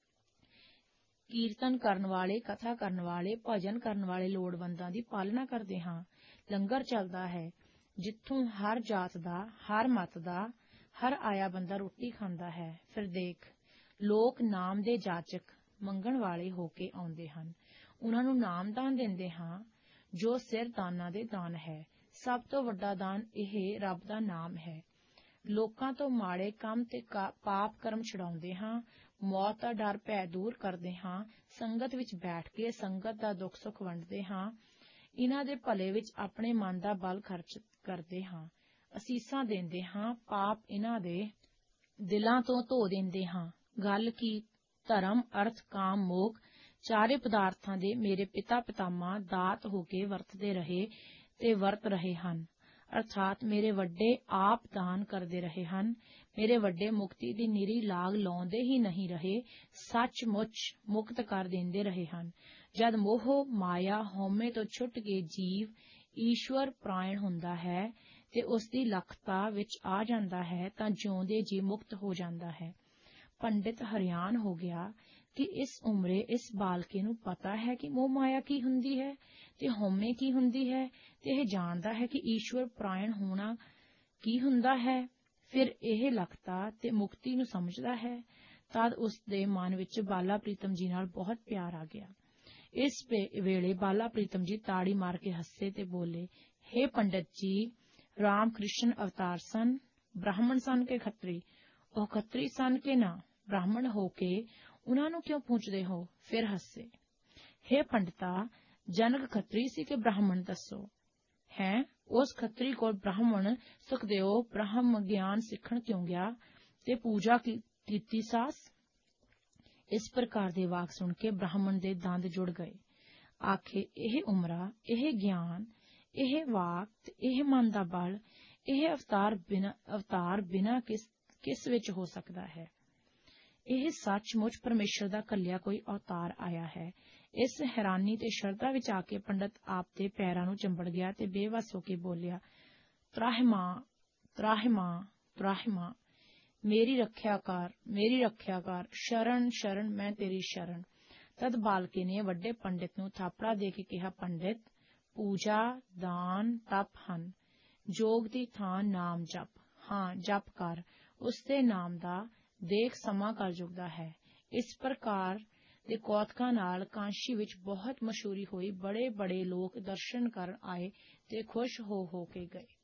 ਕੀਰਤਨ ਕਰਨ ਵਾਲੇ, ਕਥਾ ਕਰਨ ਵਾਲੇ, ਭਜਨ ਕਰਨ ਵਾਲੇ ਲੋੜਵੰਦਾਂ ਦੀ ਪਾਲਣਾ ਕਰਦੇ ਹਾਂ। ਲੰਗਰ ਚੱਲਦਾ ਹੈ ਜਿੱਥੋਂ ਹਰ ਜਾਤ ਦਾ, ਹਰ ਮਤ ਦਾ, ਹਰ ਆਇਆ ਬੰਦਾ ਰੋਟੀ ਖਾਂਦਾ ਹੈ। ਫਿਰ ਦੇਖ, ਲੋਕ ਨਾਮ ਦੇ ਜਾਚਕ ਮੰਗਣ ਵਾਲੇ ਹੋ ਕੇ ਆਉਂਦੇ ਹਨ। ਉਹਨਾਂ ਨੂੰ ਨਾਮਦਾਨ ਦਿੰਦੇ ਹਾਂ ਜੋ ਸਿਰ ਦਾਨਾਂ ਦੇ ਦਾਨ ਹੈ। ਸਭ ਤੋਂ ਵੱਡਾ ਦਾਨ ਇਹ ਰੱਬ ਦਾ ਨਾਮ ਹੈ। ਲੋਕਾਂ ਤੋਂ ਮਾੜੇ ਕੰਮ ਤੇ ਪਾਪ ਕਰਮ ਛੁਡਾਉਂਦੇ ਹਾਂ। ਮੌਤ ਦਾ ਡਰ ਭੈ ਦੂਰ ਕਰਦੇ ਹਾਂ। ਸੰਗਤ ਵਿੱਚ ਬੈਠ ਕੇ ਸੰਗਤ ਦਾ ਦੁੱਖ ਸੁੱਖ ਵੰਡਦੇ ਹਾਂ। ਇਹਨਾਂ ਦੇ ਭਲੇ ਵਿੱਚ ਆਪਣੇ ਮਨ ਦਾ ਬਲ ਖਰਚ ਕਰਦੇ ਹਾਂ। ਅਸੀਸਾਂ ਦਿੰਦੇ ਹਾਂ। ਪਾਪ ਇਹਨਾਂ ਦੇ ਦਿਲਾਂ ਤੋਂ ਧੋ ਦਿੰਦੇ ਹਾਂ। ਗੱਲ ਕੀ, ਧਰਮ, ਅਰਥ, ਕਾਮ, ਮੋਖ ਚਾਰੇ ਪਦਾਰਥਾਂ ਦੇ ਮੇਰੇ ਪਿਤਾ ਪਿਤਾਮਾ ਦਾਤ ਹੋ ਕੇ ਵਰਤਦੇ ਰਹੇ ਤੇ ਵਰਤ ਰਹੇ ਹਨ। ਅਰਥਾਤ ਮੇਰੇ ਵੱਡੇ ਆਪ ਦਾਨ ਕਰਦੇ ਰਹੇ ਹਨ। ਮੇਰੇ ਵੱਡੇ ਮੁਕਤੀ ਦੀ ਨਿਰੀ ਲਾਗ ਲਾਉਂਦੇ ਹੀ ਨਹੀਂ ਰਹੇ, ਸੱਚਮੁੱਚ ਮੁਕਤ ਕਰ ਦਿੰਦੇ ਰਹੇ ਹਨ। ਜਦ ਮੋਹ ਮਾਇਆ ਹਉਮੈ ਤੋਂ ਛੁੱਟ ਕੇ ਜੀਵ ਈਸ਼ਵਰ ਪ੍ਰਾਇਣ ਹੁੰਦਾ ਹੈ ਤੇ ਉਸ ਦੀ ਲਖਤਾ ਵਿੱਚ ਆ ਜਾਂਦਾ ਹੈ ਤਾਂ ਜਿਉਂਦੇ ਜੀ ਮੁਕਤ ਹੋ ਜਾਂਦਾ ਹੈ। ਪੰਡਿਤ ਹਰਿਆਨ ਹੋ ਗਿਆ ਕਿ ਇਸ ਉਮਰੇ ਇਸ ਬਾਲਕੇ ਨੂੰ ਪਤਾ ਹੈ ਕਿ ਮੋਹ ਮਾਇਆ ਕੀ ਹੁੰਦੀ ਹੈ ਤੇ ਹਉਮੈ ਕੀ ਹੁੰਦੀ ਹੈ, ਤੇ ਇਹ ਜਾਣਦਾ ਹੈ ਕਿ ਈਸ਼ਵਰ ਪ੍ਰਾਇਣ ਹੋਣਾ ਕੀ ਹੁੰਦਾ ਹੈ। ਫਿਰ ਇਹ ਲਖਤਾ ਤੇ ਮੁਕਤੀ ਨੂੰ ਸਮਝਦਾ ਹੈ। ਤਦ ਉਸ ਦੇ ਮਨ ਵਿੱਚ ਬਾਲਾ ਪ੍ਰੀਤਮ ਜੀ ਨਾਲ ਬਹੁਤ ਪਿਆਰ ਆ ਗਿਆ। ਇਸ ਵੇਲੇ ਬਾਲਾ ਪ੍ਰੀਤਮ ਜੀ ਤਾੜੀ ਮਾਰ ਕੇ ਹੱਸੇ ਤੇ ਬੋਲੇ, ਹੇ ਪੰਡਿਤ ਜੀ, ਰਾਮ ਕ੍ਰਿਸ਼ਨ ਅਵਤਾਰ ਸਨ, ਬ੍ਰਾਹਮਣ ਸਨ ਕੇ ਖੱਤਰੀ? ਉਹ ਖੱਤਰੀ ਸਨ ਕਿ ਨਾ? ਬ੍ਰਾਹਮਣ ਹੋ ਕੇ ਉਹਨਾਂ ਨੂੰ ਕਿਉਂ ਪੁੱਛਦੇ ਹੋ? ਫਿਰ ਹੱਸੇ। ਹੇ ਪੰਡਿਤਾ, ਜਨਕ ਖੱਤਰੀ ਸੀ ਕਿ ਬ੍ਰਾਹਮਣ, ਦੱਸੋ। ਹੈ, ਉਸ ਖੱਤਰੀ ਕੋਲ ਬ੍ਰਾਹਮਣ ਸੁਖਦੇਵ ਬ੍ਰਹਮ ਗਿਆਨ ਸਿੱਖਣ ਕਿਉਂ ਗਿਆ ਤੇ ਪੂਜਾ ਕੀਤੀ ਸਾਸ? ਇਸ ਪ੍ਰਕਾਰ ਦੇ ਵਾਕ ਸੁਣ ਕੇ ਬ੍ਰਾਹਮਣ ਦੇ ਦੰਦ ਜੁੜ ਗਏ। ਆਖੇ, ਇਹ ਉਮਰਾ, ਇਹ ਗਿਆਨ, ਇਹ ਵਾਕ ਤੇ ਇਹ ਮਨ ਦਾ ਬਲ, ਇਹ ਅਵਤਾਰ ਬਿਨਾ ਅਵਤਾਰ ਬਿਨਾ ਕਿਸ ਕਿਸ ਵਿੱਚ ਹੋ ਸਕਦਾ ਹੈ? ਇਹ ਸੱਚਮੁੱਚ ਪਰਮੇਸ਼ਰ ਦਾ ਘੱਲਿਆ ਕੋਈ ਅਵਤਾਰ ਆਇਆ ਹੈ। ਇਸ ਹੈਰਾਨੀ ਤੇ ਸ਼ਰਧਾ ਵਿੱਚ ਆ ਕੇ ਪੰਡਿਤ ਆਪ ਦੇ ਪੈਰਾਂ ਨੂੰ ਚੰਬੜ ਗਿਆ ਤੇ ਬੇਵੱਸ ਹੋ ਕੇ ਬੋਲਿਆ, ਤਰਾਹਿਮਾਂ ਤਰਾਹਿਮਾਂ ਤਰਾਹਿਮਾਂ, ਮੇਰੀ ਰੱਖਿਆ ਕਰ, ਮੇਰੀ ਰੱਖਿਆ ਕਰ, ਸ਼ਰਨ ਸ਼ਰਨ, ਮੈਂ ਤੇਰੀ ਸ਼ਰਨ। ਤਦ ਬਾਲਕੇ ਨੇ ਵੱਡੇ ਪੰਡਿਤ ਨੂੰ ਥਾਪੜਾ ਦੇ ਕੇ ਕਿਹਾ, ਪੰਡਿਤ, ਪੂਜਾ, ਦਾਨ, ਤਪ ਹਨ, ਜੋਗ ਦੀ ਥਾਂ ਨਾਮ ਜਪ। ਹਾਂ, ਜਪ ਕਰ, ਉਸਦੇ ਨਾਮ ਦਾ। ਦੇਖ, ਸਮਾਂ ਕਲਯੁਗ ਦਾ ਹੈ। ਇਸ ਪ੍ਰਕਾਰ ਦੇ ਕੌਤਕਾਂ ਨਾਲ ਕਾਂਸ਼ੀ ਵਿੱਚ ਬਹੁਤ ਮਸ਼ਹੂਰੀ ਹੋਈ। ਬੜੇ ਬੜੇ ਲੋਕ ਦਰਸ਼ਨ ਕਰਨ ਆਏ ਤੇ ਖੁਸ਼ ਹੋ ਹੋ ਕੇ ਗਏ।